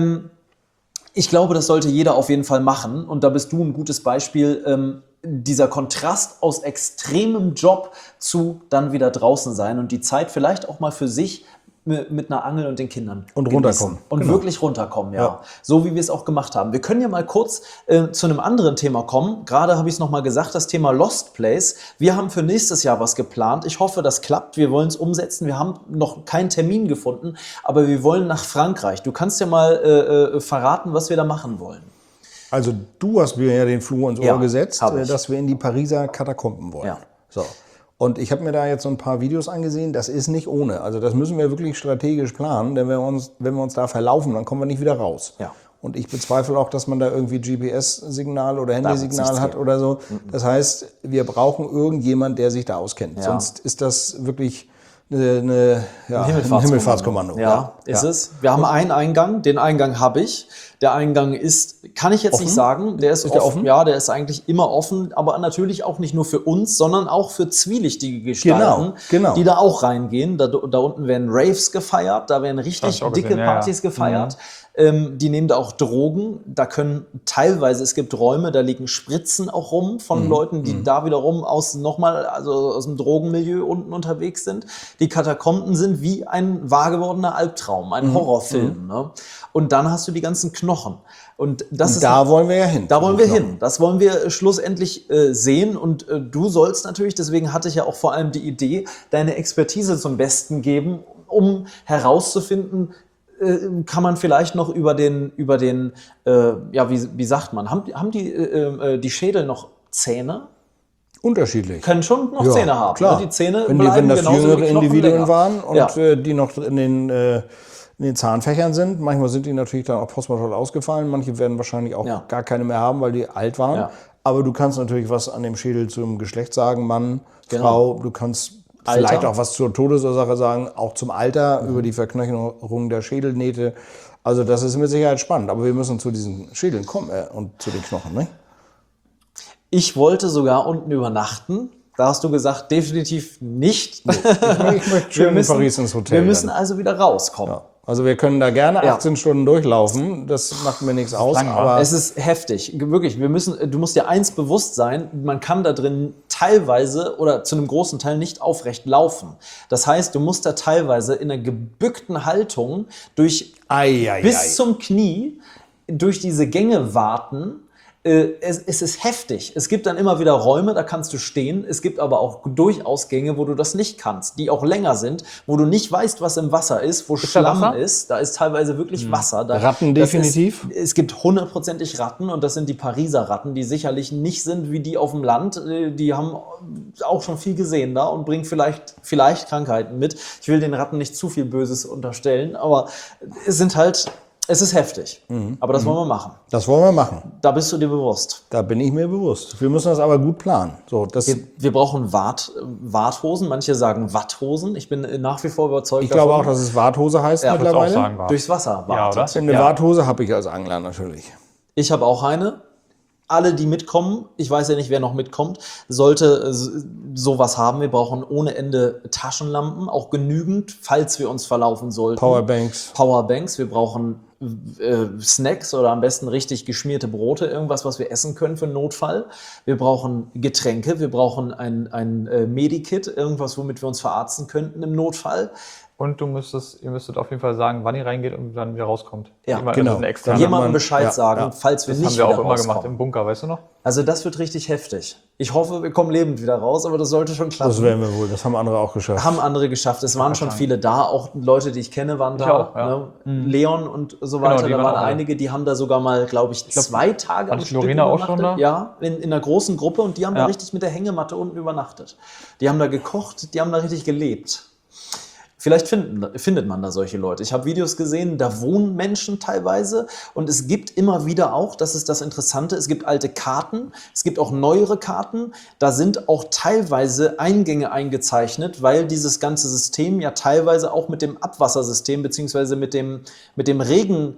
das sollte jeder auf jeden Fall machen. Und da bist du ein gutes Beispiel. Dieser Kontrast aus extremem Job zu dann wieder draußen sein und die Zeit vielleicht auch mal für sich mit einer Angel und den Kindern Und genießen. runterkommen. Und Genau. wirklich runterkommen, ja. Ja. So wie wir es auch gemacht haben. Wir können ja mal kurz zu einem anderen Thema kommen. Gerade habe ich es nochmal gesagt, das Thema Lost Place. Wir haben für nächstes Jahr was geplant. Ich hoffe, das klappt. Wir wollen es umsetzen. Wir haben noch keinen Termin gefunden, aber wir wollen nach Frankreich. Du kannst ja mal verraten, was wir da machen wollen. Also du hast mir ja den Floh ins Ohr Ja, gesetzt, hab ich. dass wir in die Pariser Katakomben wollen. Ja. So. Und ich habe mir da jetzt so ein paar Videos angesehen. Das ist nicht ohne. Also das müssen wir wirklich strategisch planen, denn wenn wir uns da verlaufen, dann kommen wir nicht wieder raus. Ja. Und ich bezweifle auch, dass man da irgendwie GPS-Signal oder Handysignal nichts hat geben. oder so. Das heißt, wir brauchen irgendjemand, der sich da auskennt. Ja. Sonst ist das wirklich ein Himmelfahrtskommando. Ja, ist es. Wir haben einen Eingang, den Eingang habe ich. Der Eingang kann ich jetzt offen? nicht sagen, der ist der offen. offen? Ja, der ist eigentlich immer offen, aber natürlich auch nicht nur für uns, sondern auch für zwielichtige Gestalten, Genau. die da auch reingehen. Da unten werden Raves gefeiert, da werden Das richtig hab ich auch dicke gesehen, ja, Partys ja. gefeiert. Die nehmen da auch Drogen. Da können teilweise, es gibt Räume, da liegen Spritzen auch rum von Leuten, die da wiederum aus dem Drogenmilieu unten unterwegs sind. Die Katakomben sind wie ein wahr gewordener Albtraum, ein Horrorfilm. Ne? Und dann hast du die ganzen Knochen. Und Da wollen wir ja hin. Da wollen wir hin. Das wollen wir schlussendlich sehen. Und du sollst natürlich, deswegen hatte ich ja auch vor allem die Idee, deine Expertise zum Besten geben, um herauszufinden, kann man vielleicht noch über den wie sagt man, haben die Schädel noch Zähne? Unterschiedlich. Können schon noch Ja, Zähne haben. klar. Ne? Die Zähne wenn bleiben das genauso wie jüngere die Knochen Individuen länger. waren und Ja. die noch in den Zahnfächern sind. Manchmal sind die natürlich dann auch postmortal ausgefallen. Manche werden wahrscheinlich auch Ja. gar keine mehr haben, weil die alt waren. Ja. Aber du kannst natürlich was an dem Schädel zum Geschlecht sagen, Mann, Genau. Frau. Du kannst Alter. vielleicht auch was zur Todesursache sagen, auch zum Alter, über die Verknöcherung der Schädelnähte. Also das ist mit Sicherheit spannend. Aber wir müssen zu diesen Schädeln kommen und zu den Knochen, ne? Ich wollte sogar unten übernachten. Da hast du gesagt, definitiv nicht. Ich möchte schön in Paris ins Hotel. Wir müssen dann. also wieder rauskommen. Ja. Also wir können da gerne Ja. 18 Stunden durchlaufen. Das macht mir nichts aus. lang, wa? Aber Es ist heftig, wirklich. Du musst dir eins bewusst sein, man kann da drin teilweise oder zu einem großen Teil nicht aufrecht laufen. Das heißt, du musst da teilweise in einer gebückten Haltung bis zum Knie durch diese Gänge warten. Es ist heftig. Es gibt dann immer wieder Räume, da kannst du stehen. Es gibt aber auch durchaus Gänge, wo du das nicht kannst, die auch länger sind, wo du nicht weißt, was im Wasser ist, wo da Schlamm Wasser? ist. Da ist teilweise wirklich Wasser. Ratten das definitiv? es gibt hundertprozentig Ratten und das sind die Pariser Ratten, die sicherlich nicht sind wie die auf dem Land. Die haben auch schon viel gesehen da und bringen vielleicht Krankheiten mit. Ich will den Ratten nicht zu viel Böses unterstellen, aber es ist heftig. Aber das wollen wir machen. das wollen wir machen. Da bist du dir bewusst. Da bin ich mir bewusst. Wir müssen das aber gut planen. So, Wir brauchen Warthosen. Manche sagen Watthosen. Ich bin nach wie vor überzeugt ich glaube auch, davon. dass es Warthose heißt Ja, Ich würde auch mittlerweile. sagen, war. Durchs Wasser Ja, oder? wartet. Eine Warthose habe ich als Angler natürlich. Ich habe auch eine. Alle, die mitkommen, ich weiß ja nicht, wer noch mitkommt, sollte sowas haben. Wir brauchen ohne Ende Taschenlampen, auch genügend, falls wir uns verlaufen sollten. Powerbanks. Wir brauchen Snacks oder am besten richtig geschmierte Brote, irgendwas, was wir essen können für einen Notfall. Wir brauchen Getränke, wir brauchen ein Medikit, irgendwas, womit wir uns verarzten könnten im Notfall. Und ihr müsstet auf jeden Fall sagen, wann ihr reingeht und dann wieder rauskommt. Ja, Immer genau. eine extra. Dann Jemandem man- Bescheid ja, sagen, ja. falls wir Das nicht haben wir auch wieder immer gemacht rauskommen. im Bunker, weißt du noch? Also das wird richtig heftig. Ich hoffe, wir kommen lebend wieder raus, aber das sollte schon klappen. Das werden wir wohl. Das haben andere auch geschafft. Haben andere geschafft. Es waren schon viele da, auch Leute, die ich kenne, waren da. auch, ja. Ne? Leon und so weiter, die da waren waren auch alle. einige, die haben da sogar mal, glaube ich, 2 Tage war am nicht Stück Lorena auch schon übernachtet. da? Ja, in einer großen Gruppe und die haben da Ja. richtig mit der Hängematte unten übernachtet. Die haben da gekocht, die haben da richtig gelebt. Vielleicht findet man da solche Leute. Ich habe Videos gesehen, da wohnen Menschen teilweise und es gibt immer wieder auch, das ist das Interessante, es gibt alte Karten, es gibt auch neuere Karten, da sind auch teilweise Eingänge eingezeichnet, weil dieses ganze System ja teilweise auch mit dem Abwassersystem beziehungsweise mit dem Regen,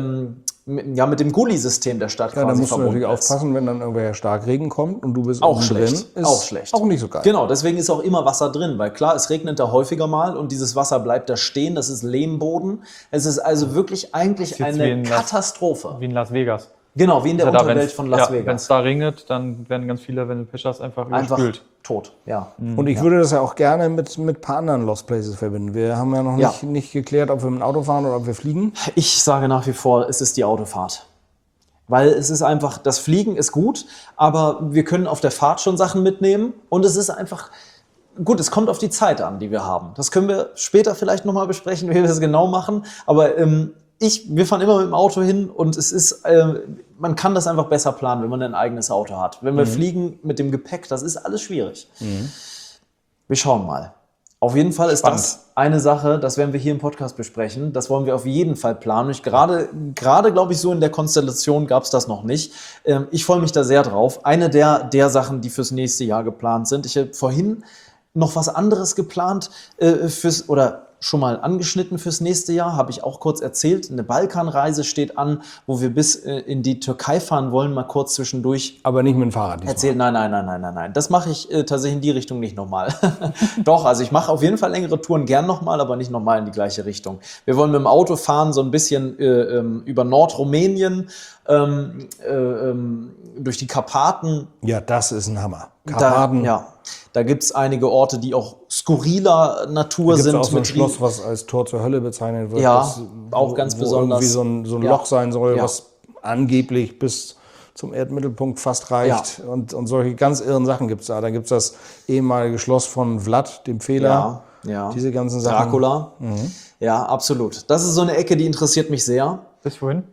mit dem Gully-System der Stadt Ja, da quasi musst du verbunden natürlich ist. aufpassen, wenn dann irgendwer Starkregen kommt und du bist Auch unten schlecht, drin. Ist auch schlecht. Auch nicht so geil. Genau, deswegen ist auch immer Wasser drin, weil klar, es regnet da häufiger mal und dieses Wasser bleibt da stehen, das ist Lehmboden. Es ist also wirklich eigentlich jetzt wie eine in Katastrophe. Wie in Las Vegas. Genau, wie in der Da, Unterwelt von Las Wenn es Vegas. da regnet, dann werden ganz viele, wenn du Pech hast, einfach Einfach überspült. tot, ja. Und ich würde das ja auch gerne mit ein paar anderen Lost Places verbinden. Wir haben ja noch Ja. nicht geklärt, ob wir mit dem Auto fahren oder ob wir fliegen. Ich sage nach wie vor, es ist die Autofahrt. Weil es ist einfach, das Fliegen ist gut, aber wir können auf der Fahrt schon Sachen mitnehmen und es ist einfach, gut, es kommt auf die Zeit an, die wir haben. Das können wir später vielleicht nochmal besprechen, wie wir das genau machen, aber wir fahren immer mit dem Auto hin und es ist, man kann das einfach besser planen, wenn man ein eigenes Auto hat. Wenn wir fliegen mit dem Gepäck, das ist alles schwierig. Wir schauen mal. Auf jeden Fall ist Spannend. das eine Sache, das werden wir hier im Podcast besprechen. Das wollen wir auf jeden Fall planen. Und gerade glaube ich, so in der Konstellation gab es das noch nicht. Ich freue mich da sehr drauf. Eine der Sachen, die fürs nächste Jahr geplant sind. Ich habe vorhin noch was anderes geplant oder schon mal angeschnitten fürs nächste Jahr, habe ich auch kurz erzählt. Eine Balkanreise steht an, wo wir bis in die Türkei fahren wollen, mal kurz zwischendurch. Aber nicht mit dem Fahrrad diesmal. Erzählt, nein. Das mache ich tatsächlich in die Richtung nicht nochmal. Doch, also ich mache auf jeden Fall längere Touren gern nochmal, aber nicht nochmal in die gleiche Richtung. Wir wollen mit dem Auto fahren, so ein bisschen über Nordrumänien, durch die Karpaten. Ja, das ist ein Hammer. Karpaten. Da gibt es einige Orte, die auch skurriler Natur sind. Auch so ein Schloss, was als Tor zur Hölle bezeichnet wird. Ja, das, auch ganz wo besonders. Irgendwie so ein Loch sein soll, was angeblich bis zum Erdmittelpunkt fast reicht. Ja. Und solche ganz irren Sachen gibt es da. Da gibt es das ehemalige Schloss von Vlad, dem Fehler. Ja. Diese ganzen Sachen. Dracula. Ja, absolut. Das ist so eine Ecke, die interessiert mich sehr. Bis wohin?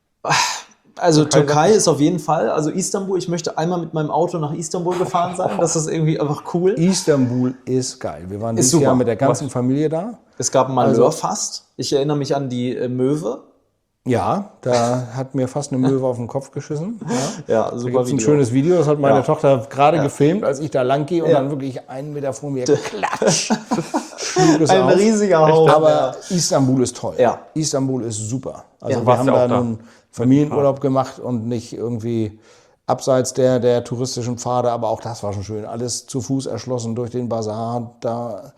Also Türkei ist auf jeden Fall, also Istanbul, ich möchte einmal mit meinem Auto nach Istanbul gefahren sein, das ist irgendwie einfach cool. Istanbul ist geil. Wir waren dieses Jahr mit der ganzen Familie da. Es gab ein Malheur fast. Ich erinnere mich an die Möwe. Ja, da hat mir fast eine Möwe auf den Kopf geschissen. Ja, super Video. Ein schönes Video, das hat meine Tochter gerade gefilmt, als ich da lang gehe und dann wirklich 1 Meter vor mir klatsch. Ein riesiger Haufen. Aber Istanbul ist toll. Ja. Istanbul ist super. Also wir haben da nun Familienurlaub gemacht und nicht irgendwie abseits der touristischen Pfade, aber auch das war schon schön. Alles zu Fuß erschlossen durch den Bazar, da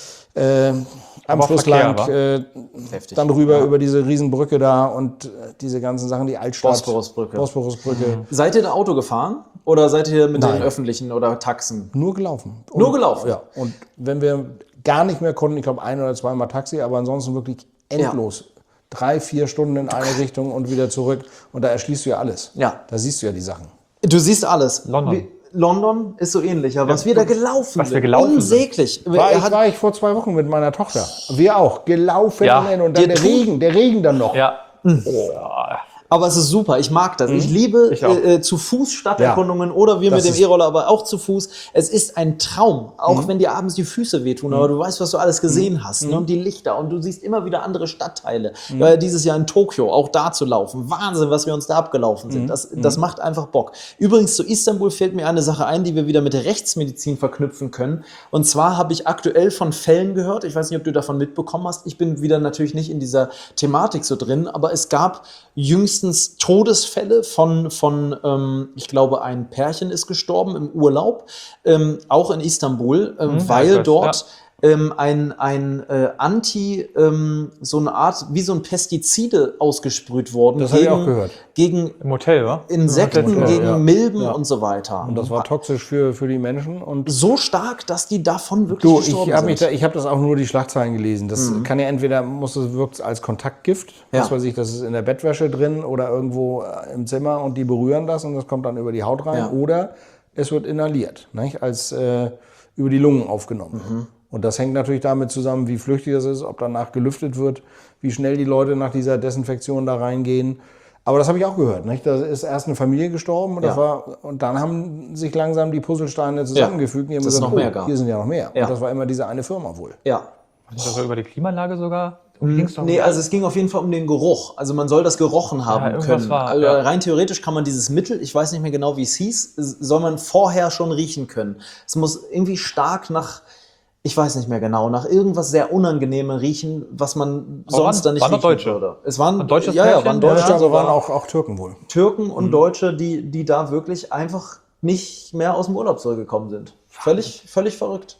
am Fluss lang, dann rüber über diese Riesenbrücke da und diese ganzen Sachen, die Altstadt. Bosporusbrücke. Seid ihr da Auto gefahren oder seid ihr mit den öffentlichen oder Taxen? Nur gelaufen. Nur gelaufen? Ja. Und wenn wir gar nicht mehr konnten, ich glaube 1 oder 2 Mal Taxi, aber ansonsten wirklich endlos. 3-4 Stunden in eine Richtung und wieder zurück. Und da erschließt du ja alles. Ja. Da siehst du ja die Sachen. Du siehst alles. London ist so ähnlich, ja. Was wir da gelaufen sind. Unsäglich. War ich vor 2 Wochen mit meiner Tochter. Wir auch. Gelaufen und dann der Regen dann noch. Ja. Aber es ist super, ich mag das. Ich liebe zu Fuß Stadterkundungen oder wir mit dem E-Roller, aber auch zu Fuß. Es ist ein Traum, auch wenn dir abends die Füße wehtun, aber du weißt, was du alles gesehen hast. Ne? Und die Lichter und du siehst immer wieder andere Stadtteile. Ich war ja dieses Jahr in Tokio, auch da zu laufen. Wahnsinn, was wir uns da abgelaufen sind. Das macht einfach Bock. Übrigens zu Istanbul fällt mir eine Sache ein, die wir wieder mit der Rechtsmedizin verknüpfen können. Und zwar habe ich aktuell von Fällen gehört, ich weiß nicht, ob du davon mitbekommen hast, ich bin wieder natürlich nicht in dieser Thematik so drin, aber es gab jüngstens Todesfälle von ich glaube, ein Pärchen ist gestorben im Urlaub, auch in Istanbul, weil dort ein so eine Art, wie so ein Pestizide ausgesprüht worden. Das habe ich auch gehört. Gegen im Hotel, wa? Insekten, gegen Milben und so weiter. Und das war toxisch für die Menschen. Und so stark, dass die davon wirklich gestorben sind. Ich habe das auch nur die Schlagzeilen gelesen. Das kann ja entweder, wirkt es als Kontaktgift, was weiß ich, das ist in der Bettwäsche drin oder irgendwo im Zimmer und die berühren das und das kommt dann über die Haut rein. Oder es wird inhaliert, nicht? Als über die Lungen aufgenommen. Und das hängt natürlich damit zusammen, wie flüchtig das ist, ob danach gelüftet wird, wie schnell die Leute nach dieser Desinfektion da reingehen. Aber das habe ich auch gehört. Nicht? Da ist erst eine Familie gestorben und dann haben sich langsam die Puzzlesteine zusammengefügt. Die haben gesagt, hier sind ja noch mehr. Und das war immer diese eine Firma wohl. Ja. Und das war über die Klimaanlage sogar? Nee, also es ging auf jeden Fall um den Geruch. Also man soll das gerochen haben können. Rein theoretisch kann man dieses Mittel, ich weiß nicht mehr genau, wie es hieß, soll man vorher schon riechen können. Es muss irgendwie stark nach, ich weiß nicht mehr genau, nach irgendwas sehr Unangenehmem riechen, was man sonst dann nicht riechen würde. Es waren Deutsche, waren Deutsche, aber waren auch Türken wohl. Türken und Deutsche, die da wirklich einfach nicht mehr aus dem Urlaub zurückgekommen sind. Völlig verrückt.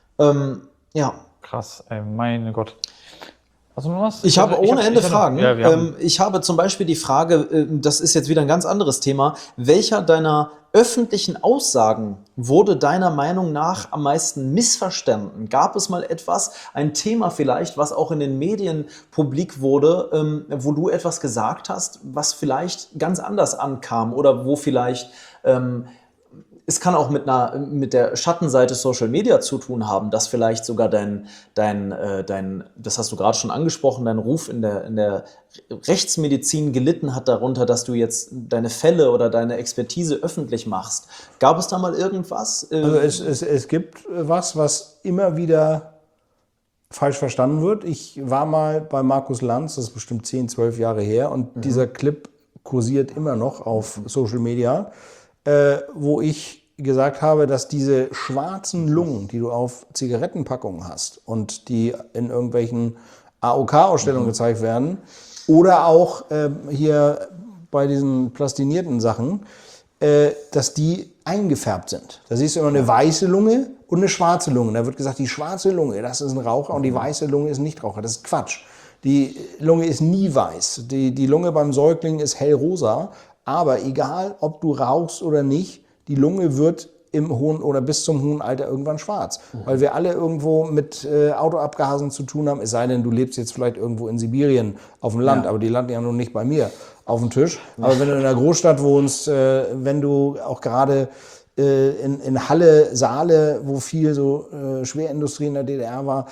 Krass, ey, meine Gott. Hast du noch was? Ich habe ohne Ende Fragen. Ich habe zum Beispiel die Frage, das ist jetzt wieder ein ganz anderes Thema, welcher deiner öffentlichen Aussagen wurde deiner Meinung nach am meisten missverstanden? Gab es mal etwas, ein Thema vielleicht, was auch in den Medien publik wurde, wo du etwas gesagt hast, was vielleicht ganz anders ankam oder wo vielleicht es kann auch mit der Schattenseite Social Media zu tun haben, dass vielleicht sogar dein, das hast du gerade schon angesprochen, dein Ruf in der Rechtsmedizin gelitten hat darunter, dass du jetzt deine Fälle oder deine Expertise öffentlich machst. Gab es da mal irgendwas? Also es gibt was immer wieder falsch verstanden wird. Ich war mal bei Markus Lanz, das ist bestimmt 10, 12 Jahre her, und dieser Clip kursiert immer noch auf Social Media, wo ich gesagt habe, dass diese schwarzen Lungen, die du auf Zigarettenpackungen hast und die in irgendwelchen AOK-Ausstellungen gezeigt werden oder auch hier bei diesen plastinierten Sachen, dass die eingefärbt sind. Da siehst du immer eine weiße Lunge und eine schwarze Lunge. Da wird gesagt, die schwarze Lunge, das ist ein Raucher und die weiße Lunge ist ein Nichtraucher. Das ist Quatsch. Die Lunge ist nie weiß. Die Lunge beim Säugling ist hellrosa. Aber egal, ob du rauchst oder nicht, die Lunge wird im hohen oder bis zum hohen Alter irgendwann schwarz. Weil wir alle irgendwo mit Autoabgasen zu tun haben, es sei denn, du lebst jetzt vielleicht irgendwo in Sibirien auf dem Land, aber die landen ja nun nicht bei mir auf dem Tisch. Aber wenn du in einer Großstadt wohnst, wenn du auch gerade in Halle, Saale, wo viel so Schwerindustrie in der DDR war,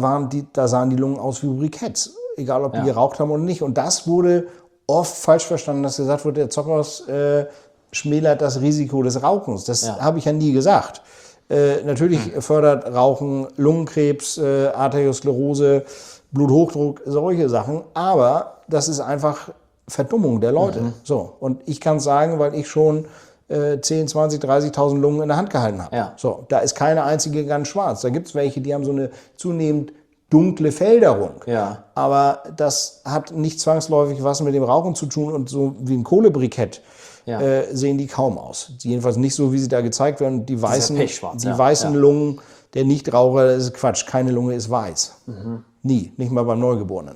da sahen die Lungen aus wie Briketts. Egal, ob die geraucht haben oder nicht. Und das wurde oft falsch verstanden, dass gesagt wurde, der Zockers schmälert das Risiko des Rauchens. Das habe ich ja nie gesagt. Natürlich fördert Rauchen Lungenkrebs, Arteriosklerose, Bluthochdruck, solche Sachen. Aber das ist einfach Verdummung der Leute. So. Und ich kann sagen, weil ich schon 10, 20, 30.000 Lungen in der Hand gehalten habe. Ja. So, da ist keine einzige ganz schwarz. Da gibt es welche, die haben so eine zunehmend dunkle Fälderung. Ja. Aber das hat nicht zwangsläufig was mit dem Rauchen zu tun und so wie ein Kohlebrikett sehen die kaum aus. Jedenfalls nicht so, wie sie da gezeigt werden. Die weißen, weißen Lungen der Nichtraucher, das ist Quatsch. Keine Lunge ist weiß. Nie. Nicht mal beim Neugeborenen.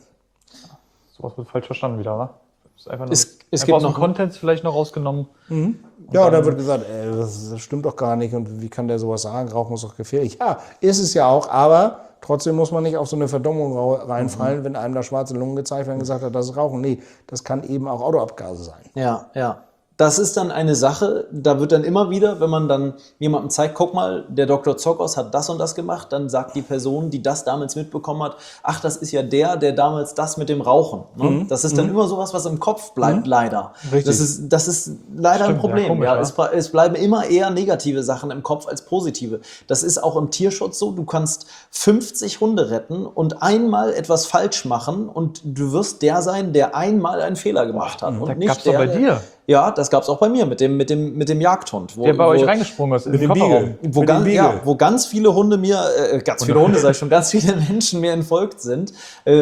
Sowas wird falsch verstanden wieder, oder? Ist einfach nur Es einfach gibt aus dem noch Content vielleicht noch rausgenommen. Ja, da wird gesagt, das stimmt doch gar nicht und wie kann der sowas sagen? Rauchen ist doch gefährlich. Ja, ist es ja auch, aber trotzdem muss man nicht auf so eine Verdummung reinfallen, wenn einem da schwarze Lungen gezeigt werden und gesagt hat, das ist Rauchen. Nee, das kann eben auch Autoabgase sein. Ja, ja. Das ist dann eine Sache, da wird dann immer wieder, wenn man dann jemandem zeigt, guck mal, der Dr. Zockers hat das und das gemacht, dann sagt die Person, die das damals mitbekommen hat, ach, das ist ja der damals das mit dem Rauchen. Ne? Das ist dann immer sowas, was im Kopf bleibt, leider. Richtig. Das ist leider ein Problem. Komisch, Es bleiben immer eher negative Sachen im Kopf als positive. Das ist auch im Tierschutz so, du kannst 50 Hunde retten und einmal etwas falsch machen und du wirst der sein, der einmal einen Fehler gemacht hat. Und Da nicht gab's doch bei dir. Ja, das gab es auch bei mir mit dem Jagdhund. Der bei euch reingesprungen ist in den Kofferraum. Wo ganz viele Hunde mir, ganz viele Menschen mir entfolgt sind.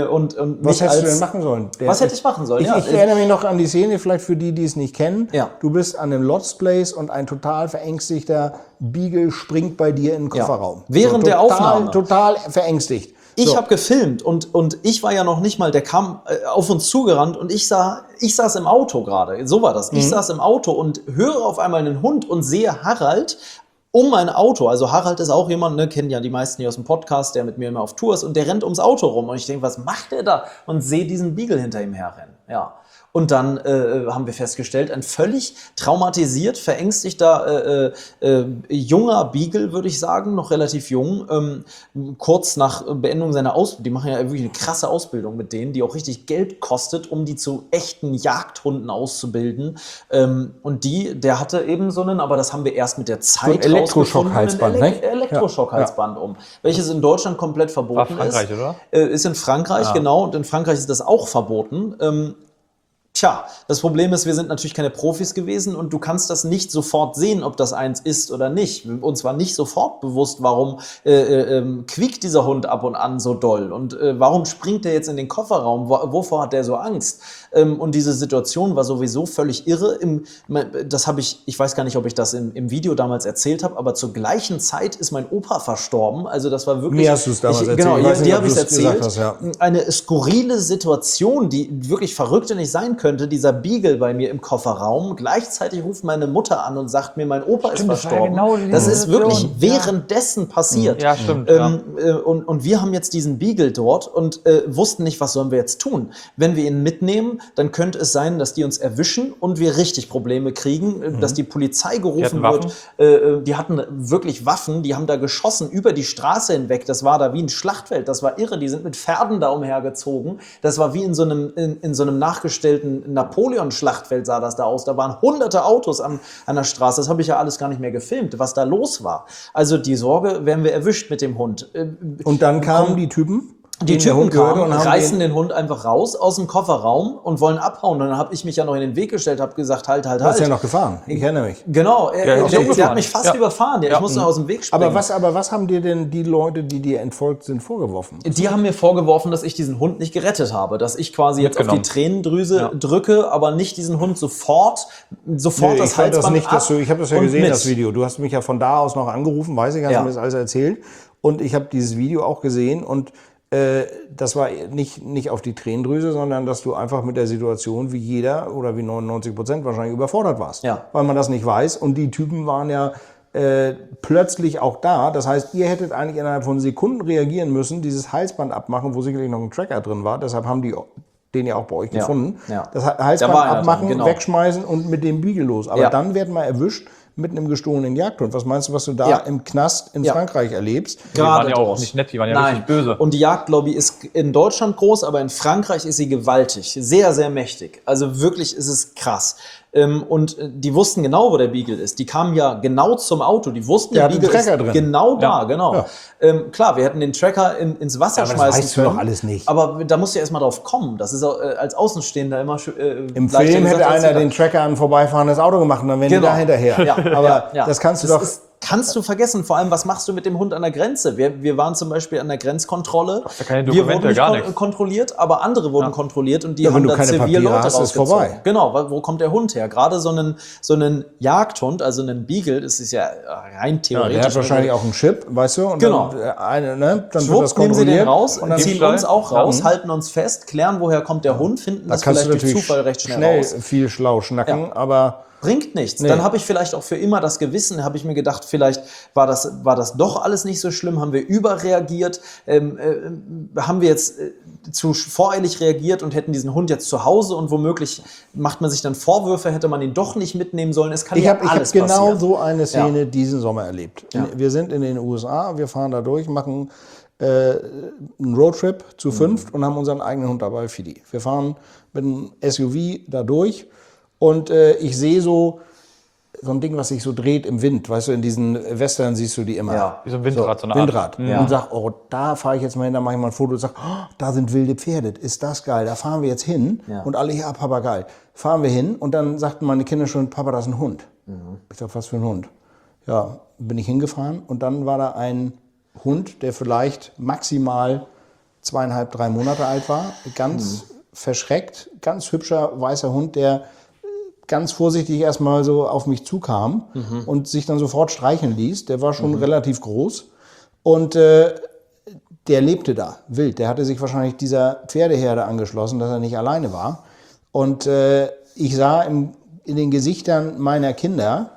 Was hättest du denn machen sollen? Was hätte ich machen sollen? Ich erinnere mich noch an die Szene, vielleicht für die es nicht kennen. Ja. Du bist an einem Lots Place und ein total verängstigter Beagle springt bei dir in den Kofferraum. Während der Aufnahme. Total verängstigt. Ich habe gefilmt und ich war ja noch nicht mal, der kam auf uns zugerannt und ich saß im Auto gerade, so war das. Ich saß im Auto und höre auf einmal einen Hund und sehe Harald um mein Auto. Also Harald ist auch jemand, ne, kennen ja die meisten hier aus dem Podcast, der mit mir immer auf Tour ist und der rennt ums Auto rum und ich denke, was macht der da? Und sehe diesen Beagle hinter ihm herrennen. Ja. Und dann haben wir festgestellt, ein völlig traumatisiert, verängstigter junger Beagle, würde ich sagen, noch relativ jung, kurz nach Beendigung seiner Ausbildung. Die machen ja wirklich eine krasse Ausbildung mit denen, die auch richtig Geld kostet, um die zu echten Jagdhunden auszubilden. Und der hatte eben so einen, aber das haben wir erst mit der Zeit so ein Elektroschockhalsband, ne? Elektroschockhalsband welches in Deutschland komplett verboten War Frankreich, oder? Ist in Frankreich, genau. Und in Frankreich ist das auch verboten. Tja, das Problem ist, wir sind natürlich keine Profis gewesen und du kannst das nicht sofort sehen, ob das eins ist oder nicht. Uns war nicht sofort bewusst, warum quiekt dieser Hund ab und an so doll und warum springt er jetzt in den Kofferraum, wovor hat der so Angst? Und diese Situation war sowieso völlig irre. Das habe ich weiß gar nicht, ob ich das im Video damals erzählt habe, aber zur gleichen Zeit ist mein Opa verstorben. Also das war wirklich... Mir hast du es damals erzählt. Genau, die habe ich erzählt. Hast, ja. Eine skurrile Situation, die wirklich verrückte nicht sein könnte. Dieser Beagle bei mir im Kofferraum. Gleichzeitig ruft meine Mutter an und sagt mir, mein Opa ist verstorben. Das ist wirklich währenddessen passiert. Ja, stimmt. Und wir haben jetzt diesen Beagle dort und wussten nicht, was sollen wir jetzt tun. Wenn wir ihn mitnehmen, dann könnte es sein, dass die uns erwischen und wir richtig Probleme kriegen, dass die Polizei gerufen wird. Die hatten wirklich Waffen, die haben da geschossen über die Straße hinweg. Das war da wie ein Schlachtfeld, das war irre. Die sind mit Pferden da umhergezogen. Das war wie in so einem nachgestellten Napoleon-Schlachtfeld sah das da aus. Da waren hunderte Autos an der Straße. Das habe ich ja alles gar nicht mehr gefilmt, was da los war. Also die Sorge, werden wir erwischt mit dem Hund. Und dann kamen die Typen? Die den der Typen Hund gehörte kamen, und haben reißen den Hund einfach raus aus dem Kofferraum und wollen abhauen. Und dann habe ich mich ja noch in den Weg gestellt, habe gesagt, halt. Du hast ja noch gefahren, ich erinnere mich. Genau, der hat mich fast Ja. überfahren. Ich musste aus dem Weg springen. Aber was haben dir denn die Leute, die dir entfolgt sind, vorgeworfen? Die haben mir vorgeworfen, dass ich diesen Hund nicht gerettet habe. Dass ich quasi jetzt auf die Tränendrüse drücke, aber nicht diesen Hund sofort das Halsband ich habe das ja gesehen, das Video. Du hast mich ja von da aus noch angerufen, weiß ich, hast du mir das alles erzählt. Und ich habe dieses Video auch gesehen und das war nicht auf die Tränendrüse, sondern dass du einfach mit der Situation wie jeder oder wie 99% wahrscheinlich überfordert warst. Ja. Weil man das nicht weiß. Und die Typen waren ja plötzlich auch da. Das heißt, ihr hättet eigentlich innerhalb von Sekunden reagieren müssen, dieses Halsband abmachen, wo sicherlich noch ein Tracker drin war. Deshalb haben die den ja auch bei euch gefunden. Ja. Das Halsband Da war einer abmachen, dran, genau. wegschmeißen und mit dem Biegel los. Aber dann werden wir erwischt mit einem gestohlenen Jagdhund. Was meinst du, was du da im Knast in Frankreich erlebst? Die waren ja auch nicht nett, die waren ja richtig böse. Und die Jagdlobby ist in Deutschland groß, aber in Frankreich ist sie gewaltig. Sehr, sehr mächtig. Also wirklich ist es krass. Und die wussten genau, wo der Beagle ist. Die kamen ja genau zum Auto. Die wussten, der Beagle ist drin. Genau da, genau. Ja. Klar, wir hätten den Tracker ins Wasser schmeißen können. Das weißt du doch alles nicht. Aber da musst du ja erstmal drauf kommen. Das ist auch, als Außenstehender immer im Film hätte einer den Tracker an ein vorbeifahrendes Auto gemacht und dann wären die da hinterher. Ja. Aber das kannst du doch... Kannst du vergessen. Vor allem, was machst du mit dem Hund an der Grenze? Wir waren zum Beispiel an der Grenzkontrolle. Da keine Dokumente, wir wurden nicht gar nichts. kontrolliert, aber andere wurden kontrolliert und die haben da Zivilleute rausgezogen. ist vorbei. Genau, wo kommt der Hund her? Gerade so einen Jagdhund, also einen Beagle, das ist ja rein theoretisch. Der hat wahrscheinlich auch einen Chip, weißt du? Und genau. Dann wird das kontrolliert. Nehmen sie den raus, und dann ziehen uns auch raus, halten uns fest, klären, woher kommt der Hund, finden das vielleicht durch Zufall recht schnell raus. Viel schlau schnacken, aber... Bringt nichts. Nee. Dann habe ich vielleicht auch für immer das Gewissen, habe ich mir gedacht, vielleicht war das doch alles nicht so schlimm, haben wir überreagiert, haben wir jetzt zu voreilig reagiert und hätten diesen Hund jetzt zu Hause und womöglich macht man sich dann Vorwürfe, hätte man ihn doch nicht mitnehmen sollen. Es kann ich habe alles genau passieren. So eine Szene diesen Sommer erlebt. Ja. Wir sind in den USA, wir fahren da durch, machen einen Roadtrip zu 5 und haben unseren eigenen Hund dabei, Fidi. Wir fahren mit einem SUV da durch. Und ich sehe so ein Ding, was sich so dreht im Wind. Weißt du, in diesen Western siehst du die immer. Ja, wie so ein Windrad. So eine Windrad. Ja. Und sag, oh, da fahre ich jetzt mal hin, da mache ich mal ein Foto und sag, oh, da sind wilde Pferde. Ist das geil? Da fahren wir jetzt hin. Ja. Und alle, ja, Papa, geil. Fahren wir hin und dann sagten meine Kinder schon, Papa, das ist ein Hund. Ich sag, was für ein Hund? Ja, bin ich hingefahren und dann war da ein Hund, der vielleicht maximal 2,5, 3 Monate alt war. Ganz verschreckt, ganz hübscher weißer Hund, der ganz vorsichtig erstmal so auf mich zukam und sich dann sofort streicheln ließ. Der war schon relativ groß und der lebte da, wild. Der hatte sich wahrscheinlich dieser Pferdeherde angeschlossen, dass er nicht alleine war. Und ich sah in den Gesichtern meiner Kinder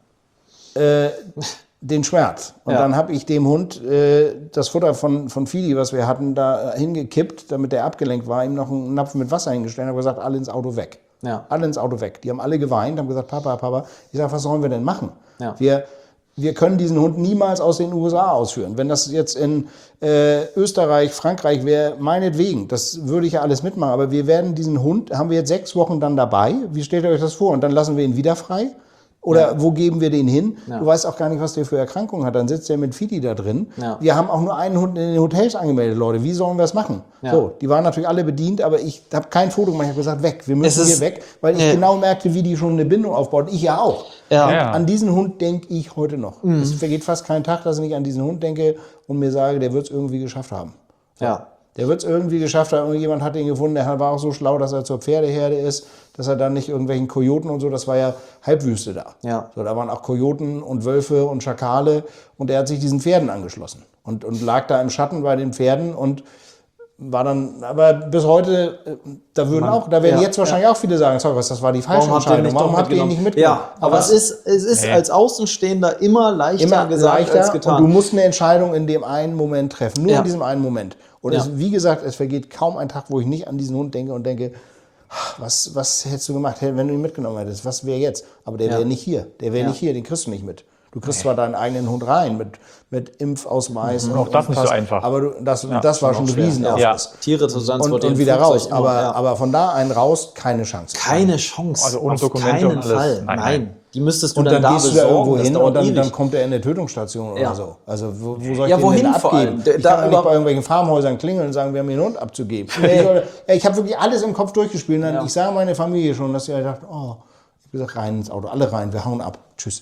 den Schmerz. Und dann habe ich dem Hund das Futter von Fidi, was wir hatten, da hingekippt, damit der abgelenkt war, ihm noch einen Napf mit Wasser hingestellt und habe gesagt, alle ins Auto weg. Ja. Alle ins Auto weg. Die haben alle geweint, haben gesagt, Papa, Papa. Ich sage, was sollen wir denn machen? Ja. Wir können diesen Hund niemals aus den USA ausführen. Wenn das jetzt in Österreich, Frankreich wäre, meinetwegen, das würde ich ja alles mitmachen. Aber wir werden diesen Hund, haben wir jetzt 6 Wochen dann dabei. Wie stellt ihr euch das vor? Und dann lassen wir ihn wieder frei? Oder wo geben wir den hin? Ja. Du weißt auch gar nicht, was der für Erkrankungen hat. Dann sitzt der mit Fidi da drin. Ja. Wir haben auch nur einen Hund in den Hotels angemeldet, Leute. Wie sollen wir das machen? Ja. So, die waren natürlich alle bedient, aber ich habe kein Foto gemacht. Ich habe gesagt, weg. Wir müssen hier weg, weil ich genau merkte, wie die schon eine Bindung aufbaut. Ich ja auch. Ja. An diesen Hund denke ich heute noch. Es vergeht fast kein Tag, dass ich nicht an diesen Hund denke und mir sage, der wird es irgendwie geschafft haben. Ja. Der wird es irgendwie geschafft haben. Irgendjemand hat ihn gefunden, der war auch so schlau, dass er zur Pferdeherde ist, dass er dann nicht irgendwelchen Kojoten und so, das war ja Halbwüste da. Ja. So, da waren auch Kojoten und Wölfe und Schakale und er hat sich diesen Pferden angeschlossen und lag da im Schatten bei den Pferden und war dann, aber bis heute, da werden jetzt wahrscheinlich auch viele sagen, sorry, das war die falsche Entscheidung. Warum habt ihr ihn nicht mitgenommen? Ja, aber es ist als Außenstehender immer leichter gesagt als getan. Und du musst eine Entscheidung in dem einen Moment treffen, nur in diesem einen Moment. Und wie gesagt, es vergeht kaum ein Tag, wo ich nicht an diesen Hund denke und denke, was hättest du gemacht, wenn du ihn mitgenommen hättest? Was wäre jetzt? Aber der wäre nicht hier. Der wäre nicht hier, den kriegst du nicht mit. Du kriegst zwar deinen eigenen Hund rein mit Impfausweis. Und auch das nicht so einfach. Aber das war schon ein Riesenaufriss. Tiere zu transportieren. Und wieder raus. Aber von da einen raus, keine Chance. Keine Chance. Also ohne Dokumente auf keinen und alles. Fall. Nein. Die müsstest du Und dann dann da gehst du da besorgen. irgendwo Das hin dauert und dann ewig. kommt er in der Tötungsstation oder Ja. so. Also wo soll ich Ja, den wohin denn vor abgeben? allem? Ich kann Da doch nicht über- bei irgendwelchen Farmhäusern klingeln und sagen, wir haben hier einen Hund abzugeben. Ich habe wirklich alles im Kopf durchgespielt. Und dann, ich sage meine Familie schon, dass sie halt dachte, oh, ich habe gesagt, rein ins Auto, alle rein, wir hauen ab. Tschüss.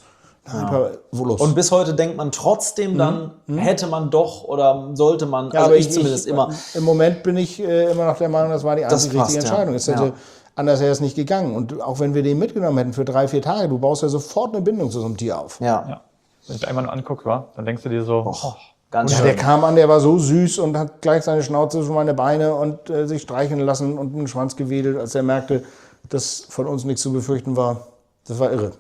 Wo los? Und bis heute denkt man trotzdem dann, hätte man doch oder sollte man, also aber ich zumindest immer. Im Moment bin ich immer noch der Meinung, das war die einzig passt, richtige ja. Entscheidung. Es hätte Ja. anders wäre es nicht gegangen. Und auch wenn wir den mitgenommen hätten für 3-4 Tage, du baust ja sofort eine Bindung zu so einem Tier auf. Ja, Ja. Wenn ich dir einmal nur angucke, dann denkst du dir so, ganz Ja, schön. der kam an, der war so süß und hat gleich seine Schnauze zwischen meine Beine und sich streicheln lassen und den Schwanz gewedelt, als er merkte, dass von uns nichts zu befürchten war. Das war irre.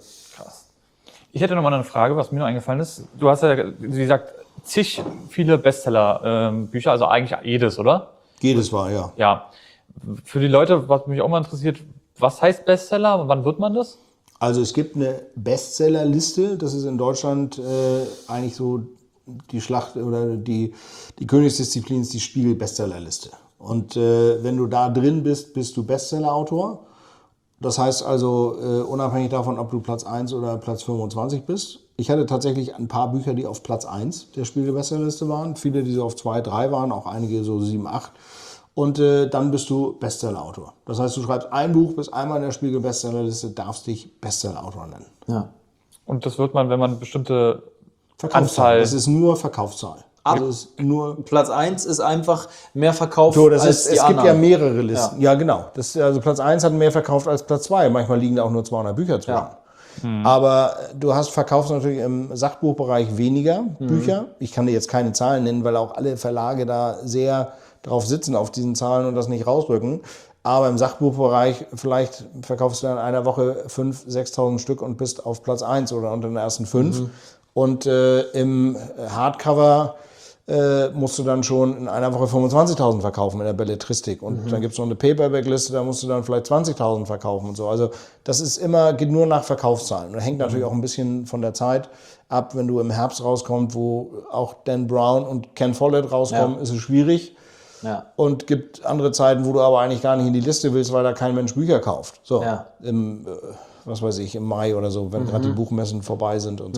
Ich hätte noch mal eine Frage, was mir noch eingefallen ist. Du hast ja, wie gesagt, zig viele Bestseller-Bücher, also eigentlich jedes, oder? Jedes war, ja. Ja. Für die Leute, was mich auch mal interessiert, was heißt Bestseller und wann wird man das? Also es gibt eine Bestsellerliste, das ist in Deutschland eigentlich so die Schlacht oder die Königsdisziplin ist die Spiegel-Bestsellerliste. Und wenn du da drin bist, bist du Bestsellerautor. Das heißt also, unabhängig davon, ob du Platz 1 oder Platz 25 bist. Ich hatte tatsächlich ein paar Bücher, die auf Platz 1 der Spiegel-Bestsellerliste waren. Viele, die so auf 2, 3 waren, auch einige so 7, 8. Und dann bist du Bestsellerautor. Das heißt, du schreibst ein Buch, bist einmal in der Spiegel-Bestsellerliste, darfst dich Bestsellerautor nennen. Ja. Und das wird man, wenn man bestimmte Verkaufszahl. Anzahl... Das ist nur Verkaufszahl. Das ist nur Platz 1 ist einfach mehr Verkauf so, das als ist, die es gibt anderen. ja mehrere Listen. Ja, genau. Also Platz 1 hat mehr verkauft als Platz 2. Manchmal liegen da auch nur 200 Bücher zwischen. Ja. Aber du verkaufst natürlich im Sachbuchbereich weniger Bücher. Ich kann dir jetzt keine Zahlen nennen, weil auch alle Verlage da sehr drauf sitzen auf diesen Zahlen und das nicht rausrücken. Aber im Sachbuchbereich vielleicht verkaufst du in einer Woche 5.000, 6.000 Stück und bist auf Platz 1 oder unter den ersten 5. Und im Hardcover musst du dann schon in einer Woche 25.000 verkaufen in der Belletristik. Und dann gibt es noch eine Paperback-Liste, da musst du dann vielleicht 20.000 verkaufen und so. Also das ist immer, geht nur nach Verkaufszahlen. Und hängt natürlich auch ein bisschen von der Zeit ab. Wenn du im Herbst rauskommst, wo auch Dan Brown und Ken Follett rauskommen, ist es schwierig. Ja. Und gibt andere Zeiten, wo du aber eigentlich gar nicht in die Liste willst, weil da kein Mensch Bücher kauft. So, Ja. im, was weiß ich, im Mai oder so, wenn gerade die Buchmessen vorbei sind und so.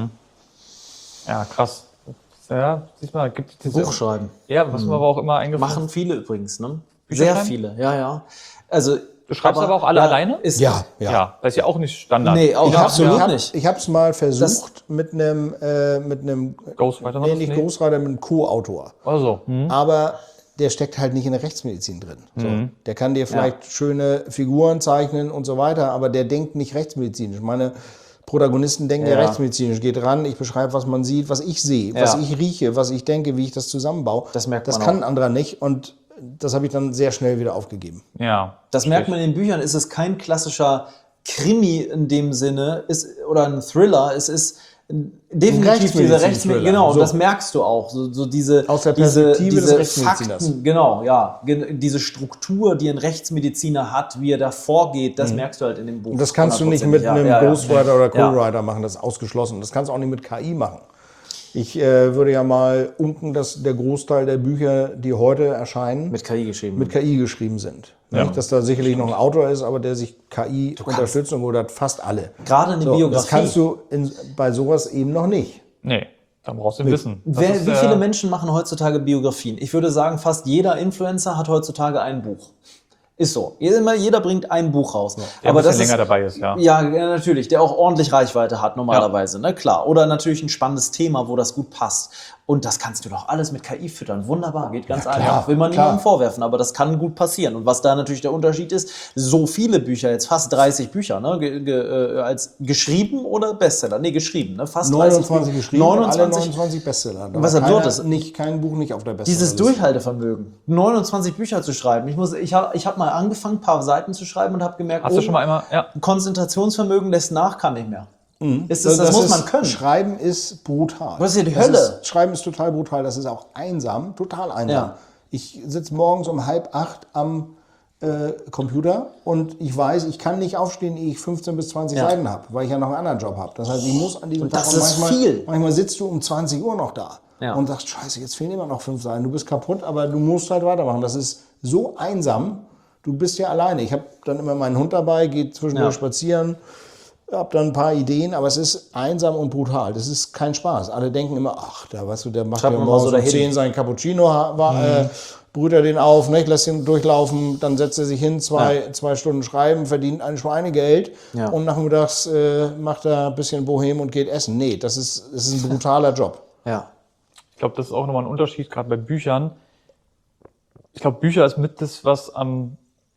Ja, krass. Ja, siehst mal, gibt es Buch schreiben. Ja, was mir aber auch immer eingefallen Machen viele übrigens, ne? Bücher Sehr schreiben? viele, ja. Also, Du schreibst aber auch alle alleine? Ist Ja. Ja, das ist ja auch nicht Standard. Nee, auch absolut Ich nicht. habe es mal versucht mit einem Ghostwriter war nee, das? nicht Nee. Ghostwriter, mit einem Co-Autor. Also, Aber der steckt halt nicht in der Rechtsmedizin drin. So. Der kann dir vielleicht schöne Figuren zeichnen und so weiter, aber der denkt nicht rechtsmedizinisch. Meine Protagonisten denken ja rechtsmedizinisch. Geht ran, ich beschreibe, was man sieht, was ich sehe, was ich rieche, was ich denke, wie ich das zusammenbaue. Das merkt Das man kann auch. ein anderer nicht und das habe ich dann sehr schnell wieder aufgegeben. ja. Das merkt man in den Büchern. Es ist kein klassischer Krimi in dem Sinne oder ein Thriller. Es ist definitiv dieser Rechtsmedizin-Thriller. Genau, So. das merkst du auch. So diese, Aus der diese, Perspektive des diese Rechtsmediziners. Fakten, genau, ja. Diese Struktur, die ein Rechtsmediziner hat, wie er da vorgeht, das merkst du halt in dem Buch. Und das kannst du nicht mit 100%. einem Ja. Ghostwriter oder Ja. Co-Writer machen, das ist ausgeschlossen. Das kannst du auch nicht mit KI machen. Ich würde ja mal unken, dass der Großteil der Bücher, die heute erscheinen, Mit KI geschrieben. mit KI geschrieben sind. Nicht, dass da sicherlich noch ein Autor ist, aber der sich KI unterstützt und oder fast alle. Gerade eine So, Biografie. das kannst du bei sowas eben noch nicht. Nee, dann brauchst du Wissen. Das Wie ist, viele Menschen machen heutzutage Biografien? Ich würde sagen, fast jeder Influencer hat heutzutage ein Buch. Ist so. Jeder bringt ein Buch raus. Der ein bisschen länger dabei ist, ja. Ja, natürlich, der auch ordentlich Reichweite hat normalerweise, ne, klar. Oder natürlich ein spannendes Thema, wo das gut passt. Und das kannst du doch alles mit KI füttern. Wunderbar, geht ganz einfach. Will man niemandem vorwerfen, aber das kann gut passieren. Und was da natürlich der Unterschied ist, so viele Bücher, jetzt fast 30 Bücher, ne, als geschrieben oder Bestseller? Nee, geschrieben, ne, fast 30 29 geschrieben, 29. alle 29 Bestseller. Da Was war absurd ist. kein Buch nicht auf der Bestseller. Dieses Durchhaltevermögen, 29 Bücher zu schreiben. Ich hab mal angefangen, ein paar Seiten zu schreiben und habe gemerkt, Hast du schon mal einmal, ja. Konzentrationsvermögen lässt nach, kann nicht mehr. Das muss man können. Schreiben ist brutal. Das ist ja die Hölle. Schreiben ist total brutal. Das ist auch einsam, total einsam. Ja. Ich sitze morgens um 7:30 am Computer und ich weiß, ich kann nicht aufstehen, ehe ich 15 bis 20 Seiten habe, weil ich ja noch einen anderen Job habe. Das heißt, ich muss an diesem Tag das ist viel. Manchmal sitzt du um 20 Uhr noch da und sagst, scheiße, jetzt fehlen immer noch 5 Seiten. Du bist kaputt, aber du musst halt weitermachen. Das ist so einsam. Du bist ja alleine. Ich habe dann immer meinen Hund dabei, gehe zwischendurch spazieren. habe dann ein paar Ideen, aber es ist einsam und brutal. Das ist kein Spaß. Alle denken immer, ach, da weißt du, der macht ja morgens um 10 seinen Cappuccino, brüht er den auf, ne, lässt ihn durchlaufen, dann setzt er sich hin, zwei Stunden schreiben, verdient ein Schweinegeld und nachmittags macht er ein bisschen Bohem und geht essen. Nee, das ist ein brutaler Job. Ja. Ich glaube, das ist auch nochmal ein Unterschied, gerade bei Büchern. Ich glaube, Bücher ist mit das, was am,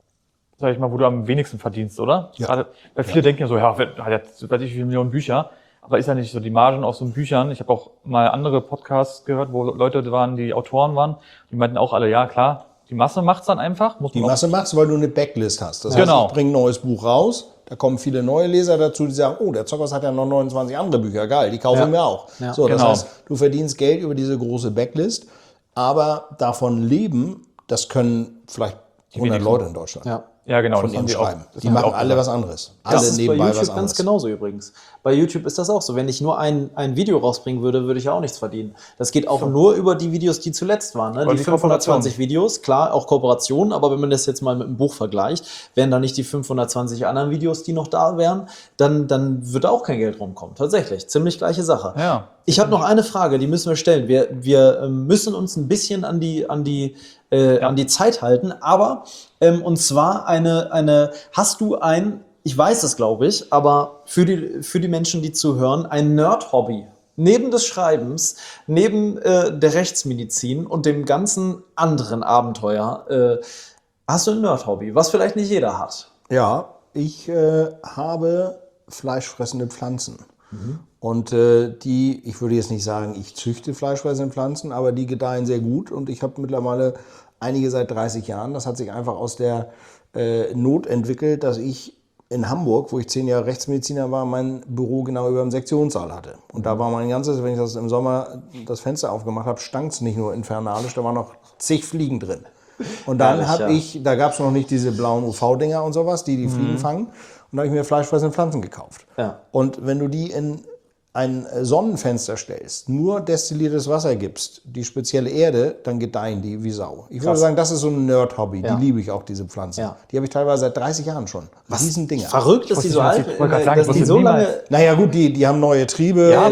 sag ich mal, wo du am wenigsten verdienst, oder? Ja. Gerade, weil viele denken ja so, ja, hat jetzt, weiß ich, wie viele Millionen Bücher. Aber ist ja nicht so die Margen aus so Büchern. Ich habe auch mal andere Podcasts gehört, wo Leute waren, die Autoren waren. Die meinten auch alle, ja klar, die Masse macht's dann einfach. Die Masse macht's, weil du eine Backlist hast. Das heißt, ich bringe ein neues Buch raus, da kommen viele neue Leser dazu, die sagen, oh, der Zockers hat ja noch 29 andere Bücher, geil, die kaufen wir auch. Ja. So, das heißt, du verdienst Geld über diese große Backlist, aber davon leben, das können vielleicht 100 Leute in Deutschland. Ja, genau. Von ihrem Schreiben. Die machen alle was anderes. Das ist bei YouTube ganz genauso übrigens. Bei YouTube ist das auch so. Wenn ich nur ein Video rausbringen würde, würde ich ja auch nichts verdienen. Das geht auch nur über die Videos, die zuletzt waren. Ne? Die 520 Videos, klar, auch Kooperationen, aber wenn man das jetzt mal mit einem Buch vergleicht, wären da nicht die 520 anderen Videos, die noch da wären, dann wird da auch kein Geld rumkommen. Tatsächlich, ziemlich gleiche Sache. Ja. Ich habe noch eine Frage, die müssen wir stellen. Wir müssen uns ein bisschen an die Zeit halten, aber und zwar hast du ich weiß es glaube ich, aber für die Menschen, die zuhören, ein Nerd-Hobby. Neben des Schreibens, neben der Rechtsmedizin und dem ganzen anderen Abenteuer, hast du ein Nerd-Hobby, was vielleicht nicht jeder hat. Ja, ich habe fleischfressende Pflanzen. Und ich würde jetzt nicht sagen, ich züchte fleischfressende Pflanzen, aber die gedeihen sehr gut und ich habe mittlerweile einige seit 30 Jahren. Das hat sich einfach aus der Not entwickelt, dass ich in Hamburg, wo ich 10 Jahre Rechtsmediziner war, mein Büro genau über dem Sektionssaal hatte. Und da war mein ganzes, wenn ich das im Sommer das Fenster aufgemacht habe, stank es nicht nur infernalisch, da waren noch zig Fliegen drin. Und dann da gab es noch nicht diese blauen UV-Dinger und sowas, die Fliegen fangen. Und da habe ich mir fleischfressende Pflanzen gekauft. Ja. Und wenn du die in ein Sonnenfenster stellst, nur destilliertes Wasser gibst, die spezielle Erde, dann gedeihen die wie Sau. Ich würde sagen, das ist so ein Nerd-Hobby. Die liebe ich auch, diese Pflanzen. Ja. Die habe ich teilweise seit 30 Jahren schon. Riesendinger. Verrückt, dass die so alt sind. Dass die so lange. Naja gut, die haben neue Triebe. Ja,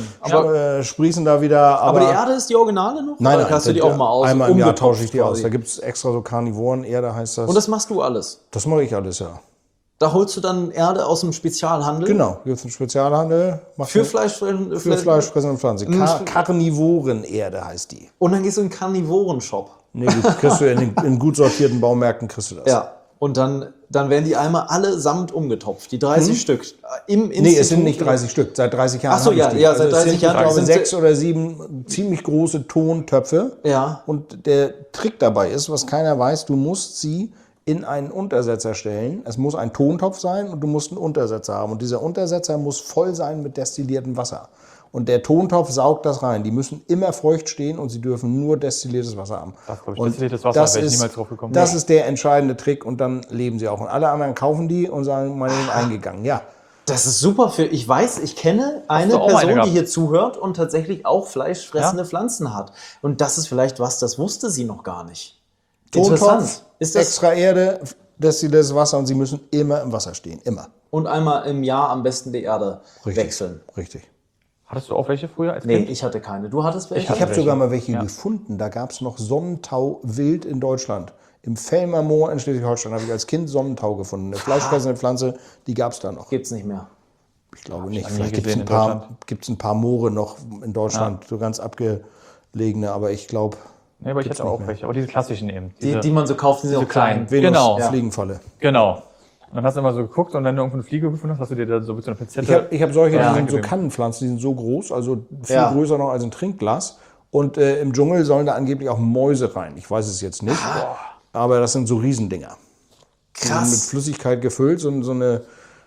aber sprießen da wieder. Aber die Erde ist die Originale noch? Nein, hast du die auch mal aus? Einmal im Jahr tausche ich die aus. Da gibt es extra so Karnivoren-Erde, heißt das. Und das machst du alles? Das mache ich alles, ja. Da holst du dann Erde aus dem Spezialhandel? Genau, gibt es einen Spezialhandel. Für fleischfressende Pflanzen. Karnivorenerde heißt die. Und dann gehst du in den Karnivoren-Shop. Nee, kriegst du in gut sortierten Baumärkten kriegst du das. Ja, und dann werden die einmal allesamt umgetopft, die 30 Stück. Nee, es sind nicht 30 Stück, seit 30 Jahren. Ach so, ja, seit 30 Jahren. Ich glaube, 6 oder 7 ziemlich große Tontöpfe. Ja. Und der Trick dabei ist, was keiner weiß, du musst sie in einen Untersetzer stellen. Es muss ein Tontopf sein und du musst einen Untersetzer haben. Und dieser Untersetzer muss voll sein mit destilliertem Wasser. Und der Tontopf saugt das rein. Die müssen immer feucht stehen und sie dürfen nur destilliertes Wasser haben. Destilliertes Wasser, wäre ich niemals drauf gekommen. Das ist der entscheidende Trick und dann leben sie auch. Und alle anderen kaufen die und sagen, meine sind eingegangen. Ja. Das ist super ich kenne eine Person, die hier zuhört und tatsächlich auch fleischfressende Pflanzen hat. Und das ist vielleicht das wusste sie noch gar nicht. Tontopf, extra Erde, destilliertes Wasser und sie müssen immer im Wasser stehen, immer. Und einmal im Jahr am besten die Erde wechseln. Richtig. Hattest du auch welche früher als Kind? Nee, ich hatte keine. Du hattest welche? Ich habe sogar mal welche gefunden. Da gab es noch Sonnentau wild in Deutschland. Im Fellmer Moor in Schleswig-Holstein habe ich als Kind Sonnentau gefunden. Eine fleischfressende Pflanze, die gab es da noch. Gibt es nicht mehr? Ich glaube nicht. Vielleicht gibt es ein paar Moore noch in Deutschland, so ganz abgelegene, aber ich glaube... Nee, aber ich hatte auch welche. Aber diese klassischen eben. Die man so kauft, die sind so klein. Genau. Fliegenfalle. Genau. Und dann hast du immer so geguckt und wenn du irgendwo eine Fliege gefunden hast, hast du dir da so mit so einer Pinzette... Ich hab solche, die sind so Kannenpflanzen, die sind so groß, also viel größer noch als ein Trinkglas. Und im Dschungel sollen da angeblich auch Mäuse rein. Ich weiß es jetzt nicht. Aber das sind so Riesendinger. Krass. Die sind mit Flüssigkeit gefüllt, so eine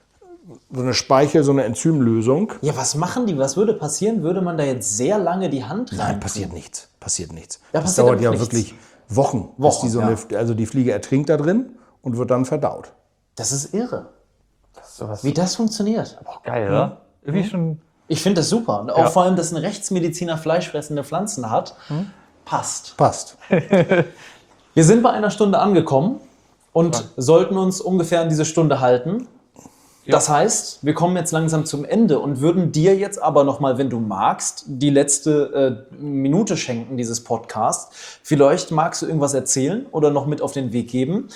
Speichel, so eine Enzymlösung. Ja, was machen die? Was würde passieren? Würde man da jetzt sehr lange die Hand rein? Nein, passiert nichts. Ja, das dauert ja wirklich Wochen. Bis die also die Fliege ertrinkt da drin und wird dann verdaut. Das ist irre. Wie das funktioniert. Aber auch geil, oder? Irgendwie schon... Ich finde das super. Und auch vor allem, dass ein Rechtsmediziner fleischfressende Pflanzen hat, passt. Wir sind bei einer Stunde angekommen und sollten uns ungefähr an diese Stunde halten. Das heißt, wir kommen jetzt langsam zum Ende und würden dir jetzt aber nochmal, wenn du magst, die letzte Minute schenken dieses Podcasts. Vielleicht magst du irgendwas erzählen oder noch mit auf den Weg geben.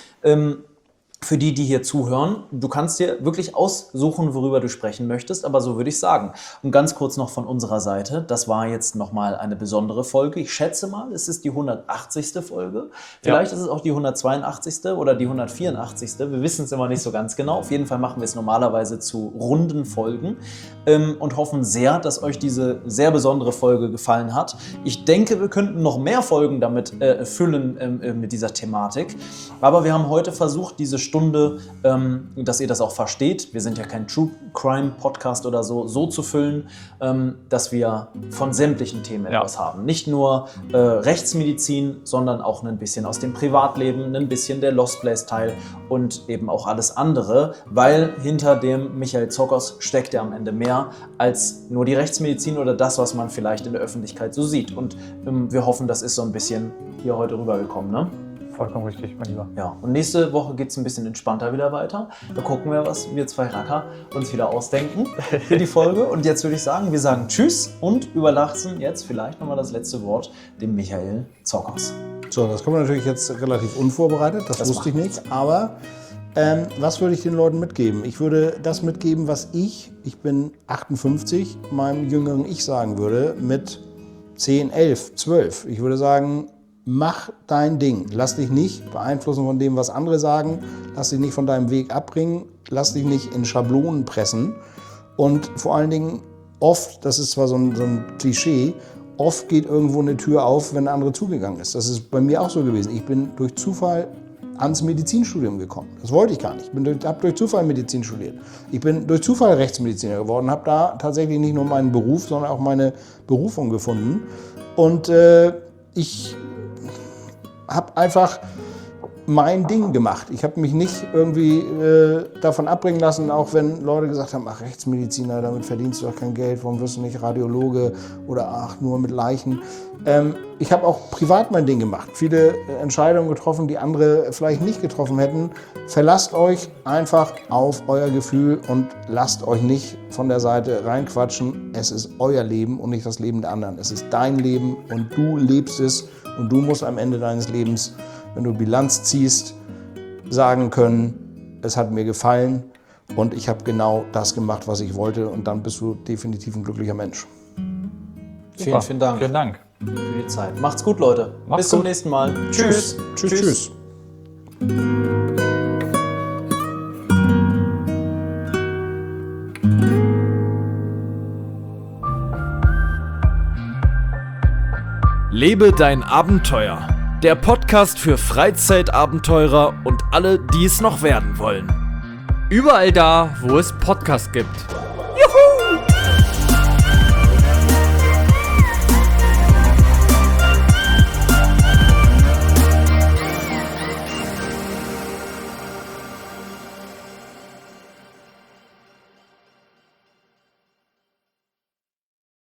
Für die hier zuhören, du kannst dir wirklich aussuchen, worüber du sprechen möchtest, aber so würde ich sagen. Und ganz kurz noch von unserer Seite, das war jetzt nochmal eine besondere Folge. Ich schätze mal, es ist die 180. Folge. Vielleicht ist es auch die 182. oder die 184. Wir wissen es immer nicht so ganz genau. Auf jeden Fall machen wir es normalerweise zu runden Folgen und hoffen sehr, dass euch diese sehr besondere Folge gefallen hat. Ich denke, wir könnten noch mehr Folgen damit füllen mit dieser Thematik. Aber wir haben heute versucht, diese Stunde, dass ihr das auch versteht. Wir sind ja kein True Crime Podcast oder so zu füllen, dass wir von sämtlichen Themen etwas haben. Nicht nur Rechtsmedizin, sondern auch ein bisschen aus dem Privatleben, ein bisschen der Lost Place Teil und eben auch alles andere, weil hinter dem Michael Zokos steckt ja am Ende mehr als nur die Rechtsmedizin oder das, was man vielleicht in der Öffentlichkeit so sieht. Und wir hoffen, das ist so ein bisschen hier heute rübergekommen, ne? Vollkommen richtig, mein Lieber. Ja, und nächste Woche geht es ein bisschen entspannter wieder weiter. Da gucken wir, was wir zwei Racker uns wieder ausdenken für die Folge. Und jetzt würde ich sagen, wir sagen Tschüss und überlassen jetzt vielleicht nochmal das letzte Wort dem Michael Zokos. So, das kommt natürlich jetzt relativ unvorbereitet, das wusste ich nicht. Aber was würde ich den Leuten mitgeben? Ich würde das mitgeben, was ich bin 58, meinem jüngeren Ich sagen würde, mit 10, 11, 12. Ich würde sagen, mach dein Ding. Lass dich nicht beeinflussen von dem, was andere sagen. Lass dich nicht von deinem Weg abbringen. Lass dich nicht in Schablonen pressen. Und vor allen Dingen oft, das ist zwar so ein Klischee, oft geht irgendwo eine Tür auf, wenn eine andere zugegangen ist. Das ist bei mir auch so gewesen. Ich bin durch Zufall ans Medizinstudium gekommen. Das wollte ich gar nicht. Ich habe durch Zufall Medizin studiert. Ich bin durch Zufall Rechtsmediziner geworden, habe da tatsächlich nicht nur meinen Beruf, sondern auch meine Berufung gefunden. Und ich habe einfach mein Ding gemacht. Ich habe mich nicht irgendwie davon abbringen lassen, auch wenn Leute gesagt haben, ach, Rechtsmediziner, damit verdienst du doch kein Geld, warum wirst du nicht Radiologe oder ach, nur mit Leichen. Ich habe auch privat mein Ding gemacht. Viele Entscheidungen getroffen, die andere vielleicht nicht getroffen hätten. Verlasst euch einfach auf euer Gefühl und lasst euch nicht von der Seite reinquatschen. Es ist euer Leben und nicht das Leben der anderen. Es ist dein Leben und du lebst es und du musst am Ende deines Lebens, wenn du Bilanz ziehst, sagen können, es hat mir gefallen und ich habe genau das gemacht, was ich wollte und dann bist du definitiv ein glücklicher Mensch. Vielen, vielen Dank. Vielen Dank für die Zeit. Macht's gut, Leute. Bis zum nächsten Mal. Tschüss. Tschüss. Lebe dein Abenteuer. Der Podcast für Freizeitabenteurer und alle, die es noch werden wollen. Überall da, wo es Podcasts gibt.